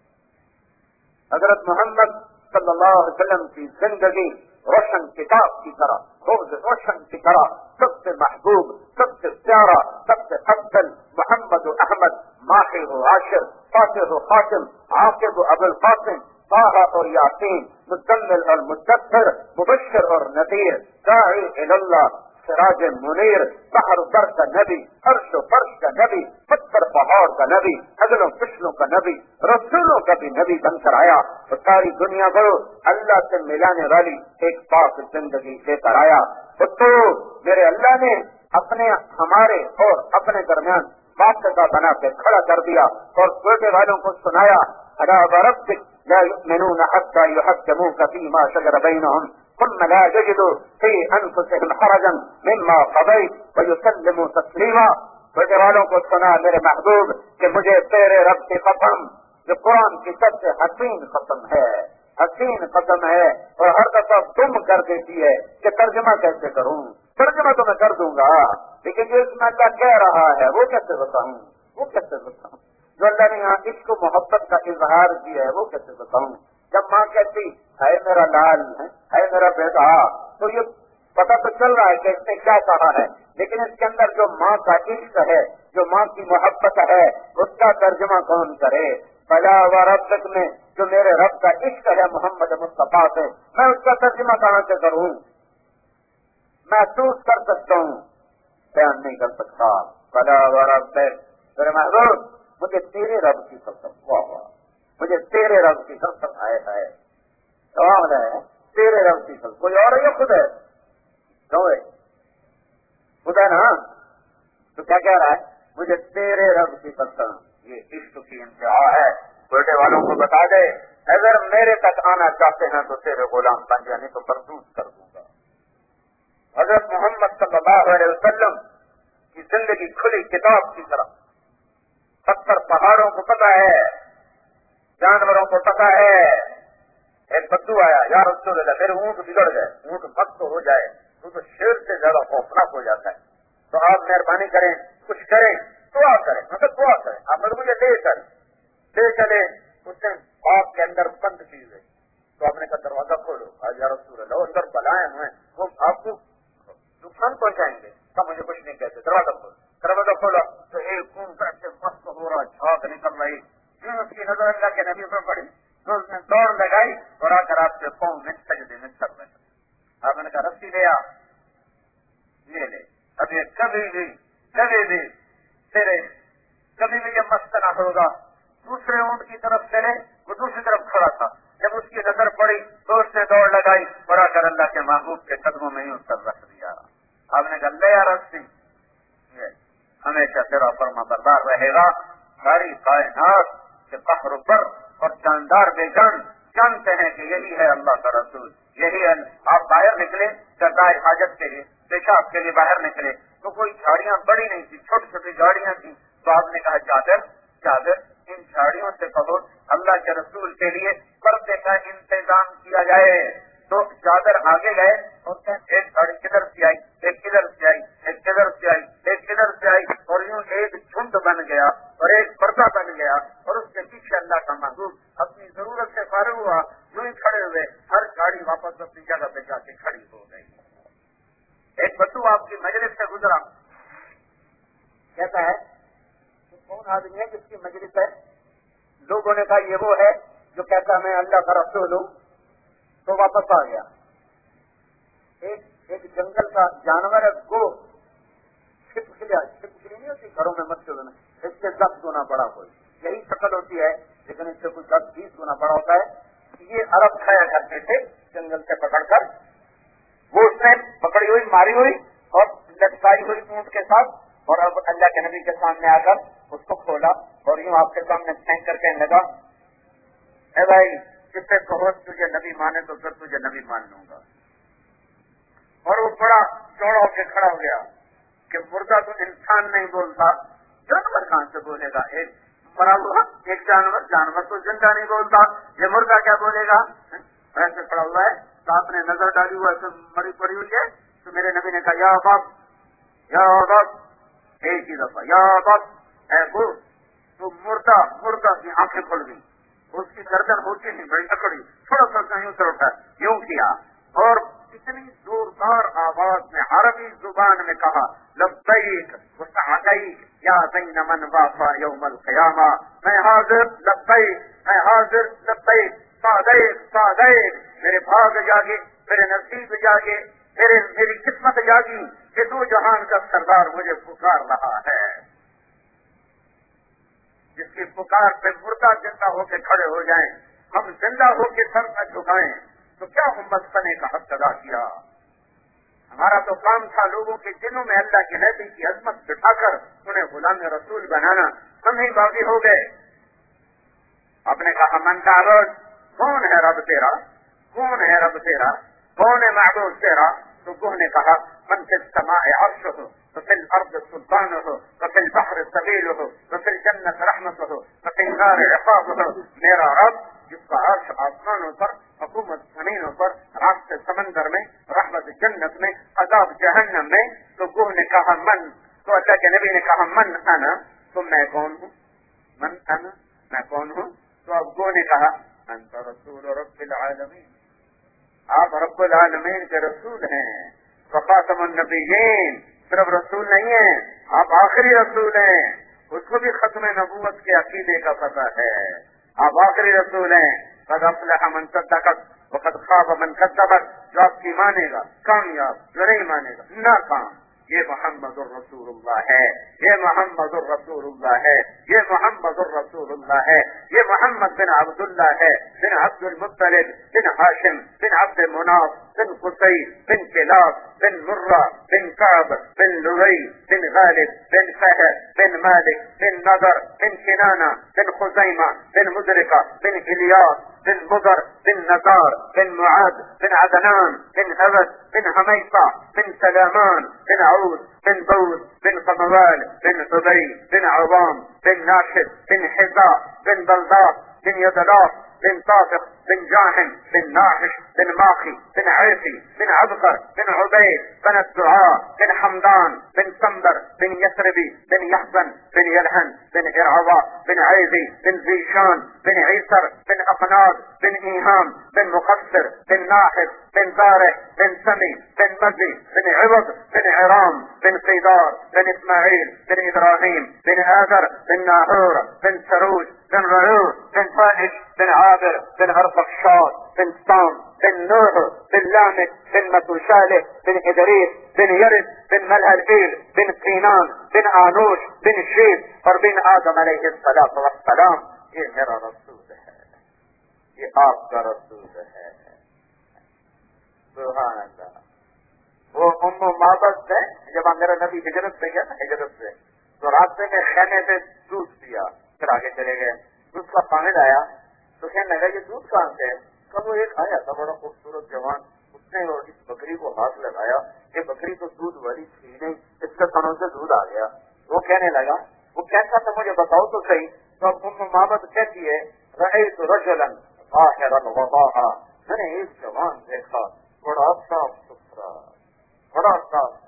حضرت محمد صلی اللہ علیہ وسلم کی زندگی روشن کتاب کی طرح، خوب روشن کی طرح، سب سے محبوب، سب سے پیارا، سب سے افضل محمد و احمد، ماہر و عاشر، فاتح و خاتم، عاقب و ابو القاسم، طه اور یاسین، مزمل اور مدثر، مبشر اور نذیر، داعی الی اللہ، سراج منیر، بحر در کا نبی، عرش و فرش کا نبی، پتھر پہاڑ کا نبی، اگلوں پچھلوں کا نبی، رسولوں کا بھی نبی بن کر آیا. تو ساری دنیا کو اللہ سے ملانے والی ایک پاک زندگی لے کر آیا. تو میرے اللہ نے اپنے ہمارے اور اپنے درمیان واسطہ بنا کے کھڑا کر دیا اور چھوٹے والوں کو سنایا الا وربک لا یؤمنون حتى يحكموك فيما شجر بينهم ثم لا يجدوا في انفسهم حرجا مما قضيت ويسلموا تسليما. چھوٹے والوں کو سنا میرے محبوب کہ مجھے تیرے رب کی قسم، جو قرآن کی سب سے حسین قسم ہے، حسین قسم ہے، اور ہر دفعہ تم کر دیتی ہے کہ ترجمہ کیسے کروں. ترجمہ تو میں کر دوں گا، لیکن جو اس میں اللہ کہہ رہا ہے وہ کیسے بتاؤں، وہ کیسے بتاؤں. جو اللہ نے یہاں عشق و محبت کا اظہار کیا ہے وہ کیسے بتاؤں. جب ماں کہتی ہے میرا لال ہے میرا بیٹا، تو یہ پتہ تو چل رہا ہے کہ اس نے کیا کہا ہے، لیکن اس کے اندر جو ماں کا عشق ہے، جو ماں کی محبت ہے، اس کا ترجمہ کون کرے. فلا وربک میں جو میرے رب کا عشق ہے محمد مصطفیٰ سے، میں اس کا ترجمہ کہاں سے کروں. محسوس کر سکتا ہوں، بیان نہیں کر سکتا. فلا وربک میرے محبوب مجھے تیرے رب کی قسم، مجھے تیرے رب کی قسم ہے سوال ہے، تیرے رب کی قسم. کوئی اور ہے یا خود ہے؟ کیوں ہے خود ہے نا. تو کیا کہہ رہا ہے؟ مجھے تیرے رب کی قسم. یہ عشق کی انتہا ہے. چھوٹے والوں کو بتا دے اگر میرے تک آنا چاہتے ہیں تو تیرے غلام بن جانے تو بردوش کر دوں گا. حضرت محمد صلی اللہ علیہ وسلم کی زندگی کھلی کتاب کی طرح. 70 پہاڑوں کو پتہ ہے, جانوروں کو پتہ ہے. ایک بدو آیا, یا رسول اللہ میرے اونٹ بگڑ گئے, اونٹ مست ہو جائے, تو شیر سے زیادہ خوفناک ہو جاتا ہے, تو آپ مہربانی کریں, کچھ کریں, دعا کریں, مطلب دعا کریں. آپ مجھے لے چلے. اس نے باغ کے اندر بند چیز ہے, تو آپ نے کہا دروازہ کھولو. یا رسول اللہ اندر بلائے ہوئے ہیں, وہ آپ کو نقصان پہنچائیں گے. کہا مجھے کچھ نہیں کہتے, دروازہ کھولو. دروازہ کھولا تو ایک اونٹ سے مست ہو رہا, جھاگ نکل رہی. اس کی نظر اللہ کے نبی پر پڑی, تو اس نے دوڑ لگائی اور آ کر آپ کے پاؤں میں سجدے میں سر میں. آپ نے کہا رسی لے آ, یہ لے. اب یہ کبھی بھی تیرے کبھی بھی یہ مست نہ ہوگا. دوسرے اونٹ کی طرف چلے, وہ دوسری طرف کھڑا تھا. جب اس کی نظر پڑی تو اس نے دوڑ لگائی اور آ کر اللہ کے محبوب کے قدموں میں ہی اس پر رکھ دیا. آپ نے کہا لے آ رسی, ہمیشہ تیرا فرما بردار رہے گا. ساری کائنات کے قہر پر اور جاندار بے جان جانتے ہیں کہ یہی ہے اللہ کا رسول, یہی ہے. آپ باہر نکلے سرکار حاجت کے لیے, پیشاب کے لیے باہر نکلے تو کوئی جھاڑیاں بڑی نہیں تھی, چھوٹی چھوٹی جھاڑیاں تھیں. تو آپ نے کہا چادر ان جھاڑیوں سے کہو اللہ کے رسول کے لیے پردے کا انتظام کیا جائے. تو چادر آگے گئے اور ایک جھاڑی کدھر سے آئی, ایک کدھر سے آئی, ایک کدھر سے آئی, ایک کدھر سے آئی, اور یوں ایک جھنڈ بن گیا اور ایک پردہ بن گیا. اور اس کے پیچھے اللہ کا محبوب اپنی ضرورت سے فارغ ہوا, یوں ہی کھڑے ہوئے. ہر گاڑی واپس اپنی جگہ پہ جا کے کھڑی ہو گئی. ایک بدو آپ کی مجلس سے گزرا, کہتا ہے کون آدمی ہے جس کی مجلس ہے؟ لوگوں نے کہا یہ وہ ہے جو کہتا میں اللہ کا رسول ہوں. تو واپس آ گیا. ایک جنگل کا جانور ہے, گو, چھپکلی نہیں ہوتی گھروں میں مسجد میں, اس سے 10 گنا بڑا کوئی, یہی شکل ہوتی ہے لیکن اس سے کوئی 10-20 گنا بڑا ہوتا ہے. یہ عرب کھایا کرتے تھے جنگل سے پکڑ کر. وہ اس نے پکڑی ہوئی, ماری ہوئی اور لٹکائی ہوئی اونٹ کے ساتھ, اور اب اللہ کے نبی کے سامنے آ کر اس کو کھولا اور یوں آپ کے سامنے پھینک کر کہنے لگا, اے بھائی جس سے کہو تجھے نبی مانے تو پھر تجھے نبی مان لوں گا. اور وہ بڑا چوڑا ہو کے کھڑا ہو گیا کہ مردہ تو انسان نہیں بولتا, جانور کہاں سے بولے گا؟ ایک مرا ہوا ایک جانور تو زندہ نہیں بولتا, یہ مردہ کیا بولے گا؟ ایسے کھڑا ہوا ہے. تو آپ نے نظر ڈالی ہوا ایسے مری پڑی ہوئی ہے. تو میرے نبی نے کہا یا باپ, ایک ہی دفعہ یا باپ. اے وہ تو مردہ کی آنکھیں کھل گئی, اس کی گردن ہوتی نہیں بڑی اکڑی, تھوڑا سا یوں سے اٹھا, یوں کیا اور اتنی زوردار آواز میں عربی زبان میں کہا لبیک وسعدیک یا بین من وافا یوم القیامہ, میں حاضر لبیک, میں حاضر لبیک, سعدیک. میرے بھاگ جاگے, میرے نصیب جاگے, میری قسمت جاگی کہ 2 جہان کا سردار مجھے پکار رہا ہے. جس کی پکار پہ مردہ زندہ ہو کے کھڑے ہو جائیں, ہم زندہ ہو کے سر نہ جھکائیں تو کیا امت بنے کا حق ادا کیا. ہمارا تو کام تھا لوگوں کے دلوں میں اللہ کی نبی کی عظمت بٹھا کر انہیں غلام رسول بنانا. ہم ہی باغی ہو گئے. آپ نے کہا من تعبد, کون ہے رب تیرا, کون ہے رب تیرا, کون ہے معبود تیرا؟ تو کوہ نے کہا من فی السماء عرشہ وفی الارض سلطانہ وفی البحر سبیلہ وفی الجنت رحمتہ وفی النار عقابہ. میرا رب جس کا عرش آسمانوں پر, حکومت زمینوں پر, راست سمندر میں, رحمت جنت میں, عذاب جہنم میں. تو کوہ نے کہا من, تو اللہ کے نبی نے کہا من انا, تو میں کون ہوں, من انا, میں کون ہوں. تو اب کوہ نے کہا انت رسول رب العالمین, آپ رب العالمین کے رسول ہیں. وخاتم النبیین, صرف رسول نہیں ہیں, آپ آخری رسول ہیں. اس کو بھی ختم نبوت کے عقیدے کا پتہ ہے. آپ آخری رسول ہیں. قد افلح من صدق وقد خاب من كذب. جو آپ کی مانے گا کامیاب, جو نہیں مانے گا ناکام. یہ محمد الرسول اللہ ہے, یہ محمد الرسول اللہ ہے, یہ محمد الرسول اللہ ہے. یہ محمد بن عبداللہ ہے, بن عبد المطلب, بن ہاشم, بن عبد مناف, بن قصی, بن کلاب, بن مرہ, بن کعب, بن لؤی, بن غالب, بن فہر, بن مالک, بن نضر, بن کنانہ, بن خزیمہ, بن مدرکہ, بن الیاس, بن مضر بن نزار بن معاذ بن عدنان بن أبد بن هميصة بن سلامان بن عود بن بوز بن قموال بن عبي بن عظام بن ناشد بن حذاء بن بلداط بن يدلاط بن طافق بن جاهم بن ناحش بن ماخي بن عيسي بن عبقر بن عبيد بن الدعاء بن حمدان بن سنبر بن يثربي بن يحزن بن يلهن بن إرعضاء بن عيزي بن زيشان بن عيسر بن أقناد بن إيهام بن مقصر بن ناحف بن بارح بن سمي بن مزي بن عوض بن عرام بن قيدار بن إسماعيل بن إبراهيم بن آذر بن ناهور بن سروج بن رعور بن فائش بن عابر بن أرفخشاد بن سام بن نوح بن لامك بن متوشالح بن إدريس بن يرد بن ملهلئيل بن قينان بن آنوش بن شيب اور بن آدم علیہ الصلاۃ والسلام. یہ میرا رسول ہے, یہ آپ کا رسول ہے. سبحان اللہ. وہ معبد سے جب میرا نبی ہجرت سے گیا نا, ہجرت سے تو راستے میں خیمے پہ دودھ پیا, پھر آگے چلے گئے. دودھ کا پانی لایا تو کہنے لگا یہ دودھ کہاں سے ہے؟ کب وہ ایک آیا تھا بڑا خوبصورت جوان, اس نے اس بکری کو ہاتھ لگایا, یہ بکری تو دودھ والی تھی نہیں, اس کے تنوں سے دودھ آ گیا. وہ کہنے لگا, وہ کہتا تھا مجھے بتاؤ تو صحیح. تو اب معبد کہتی ہے رأیت رجلا ظاہرا وضاحا, میں نے ایک جوان دیکھا بڑا صاف ستھرا, بڑا صاف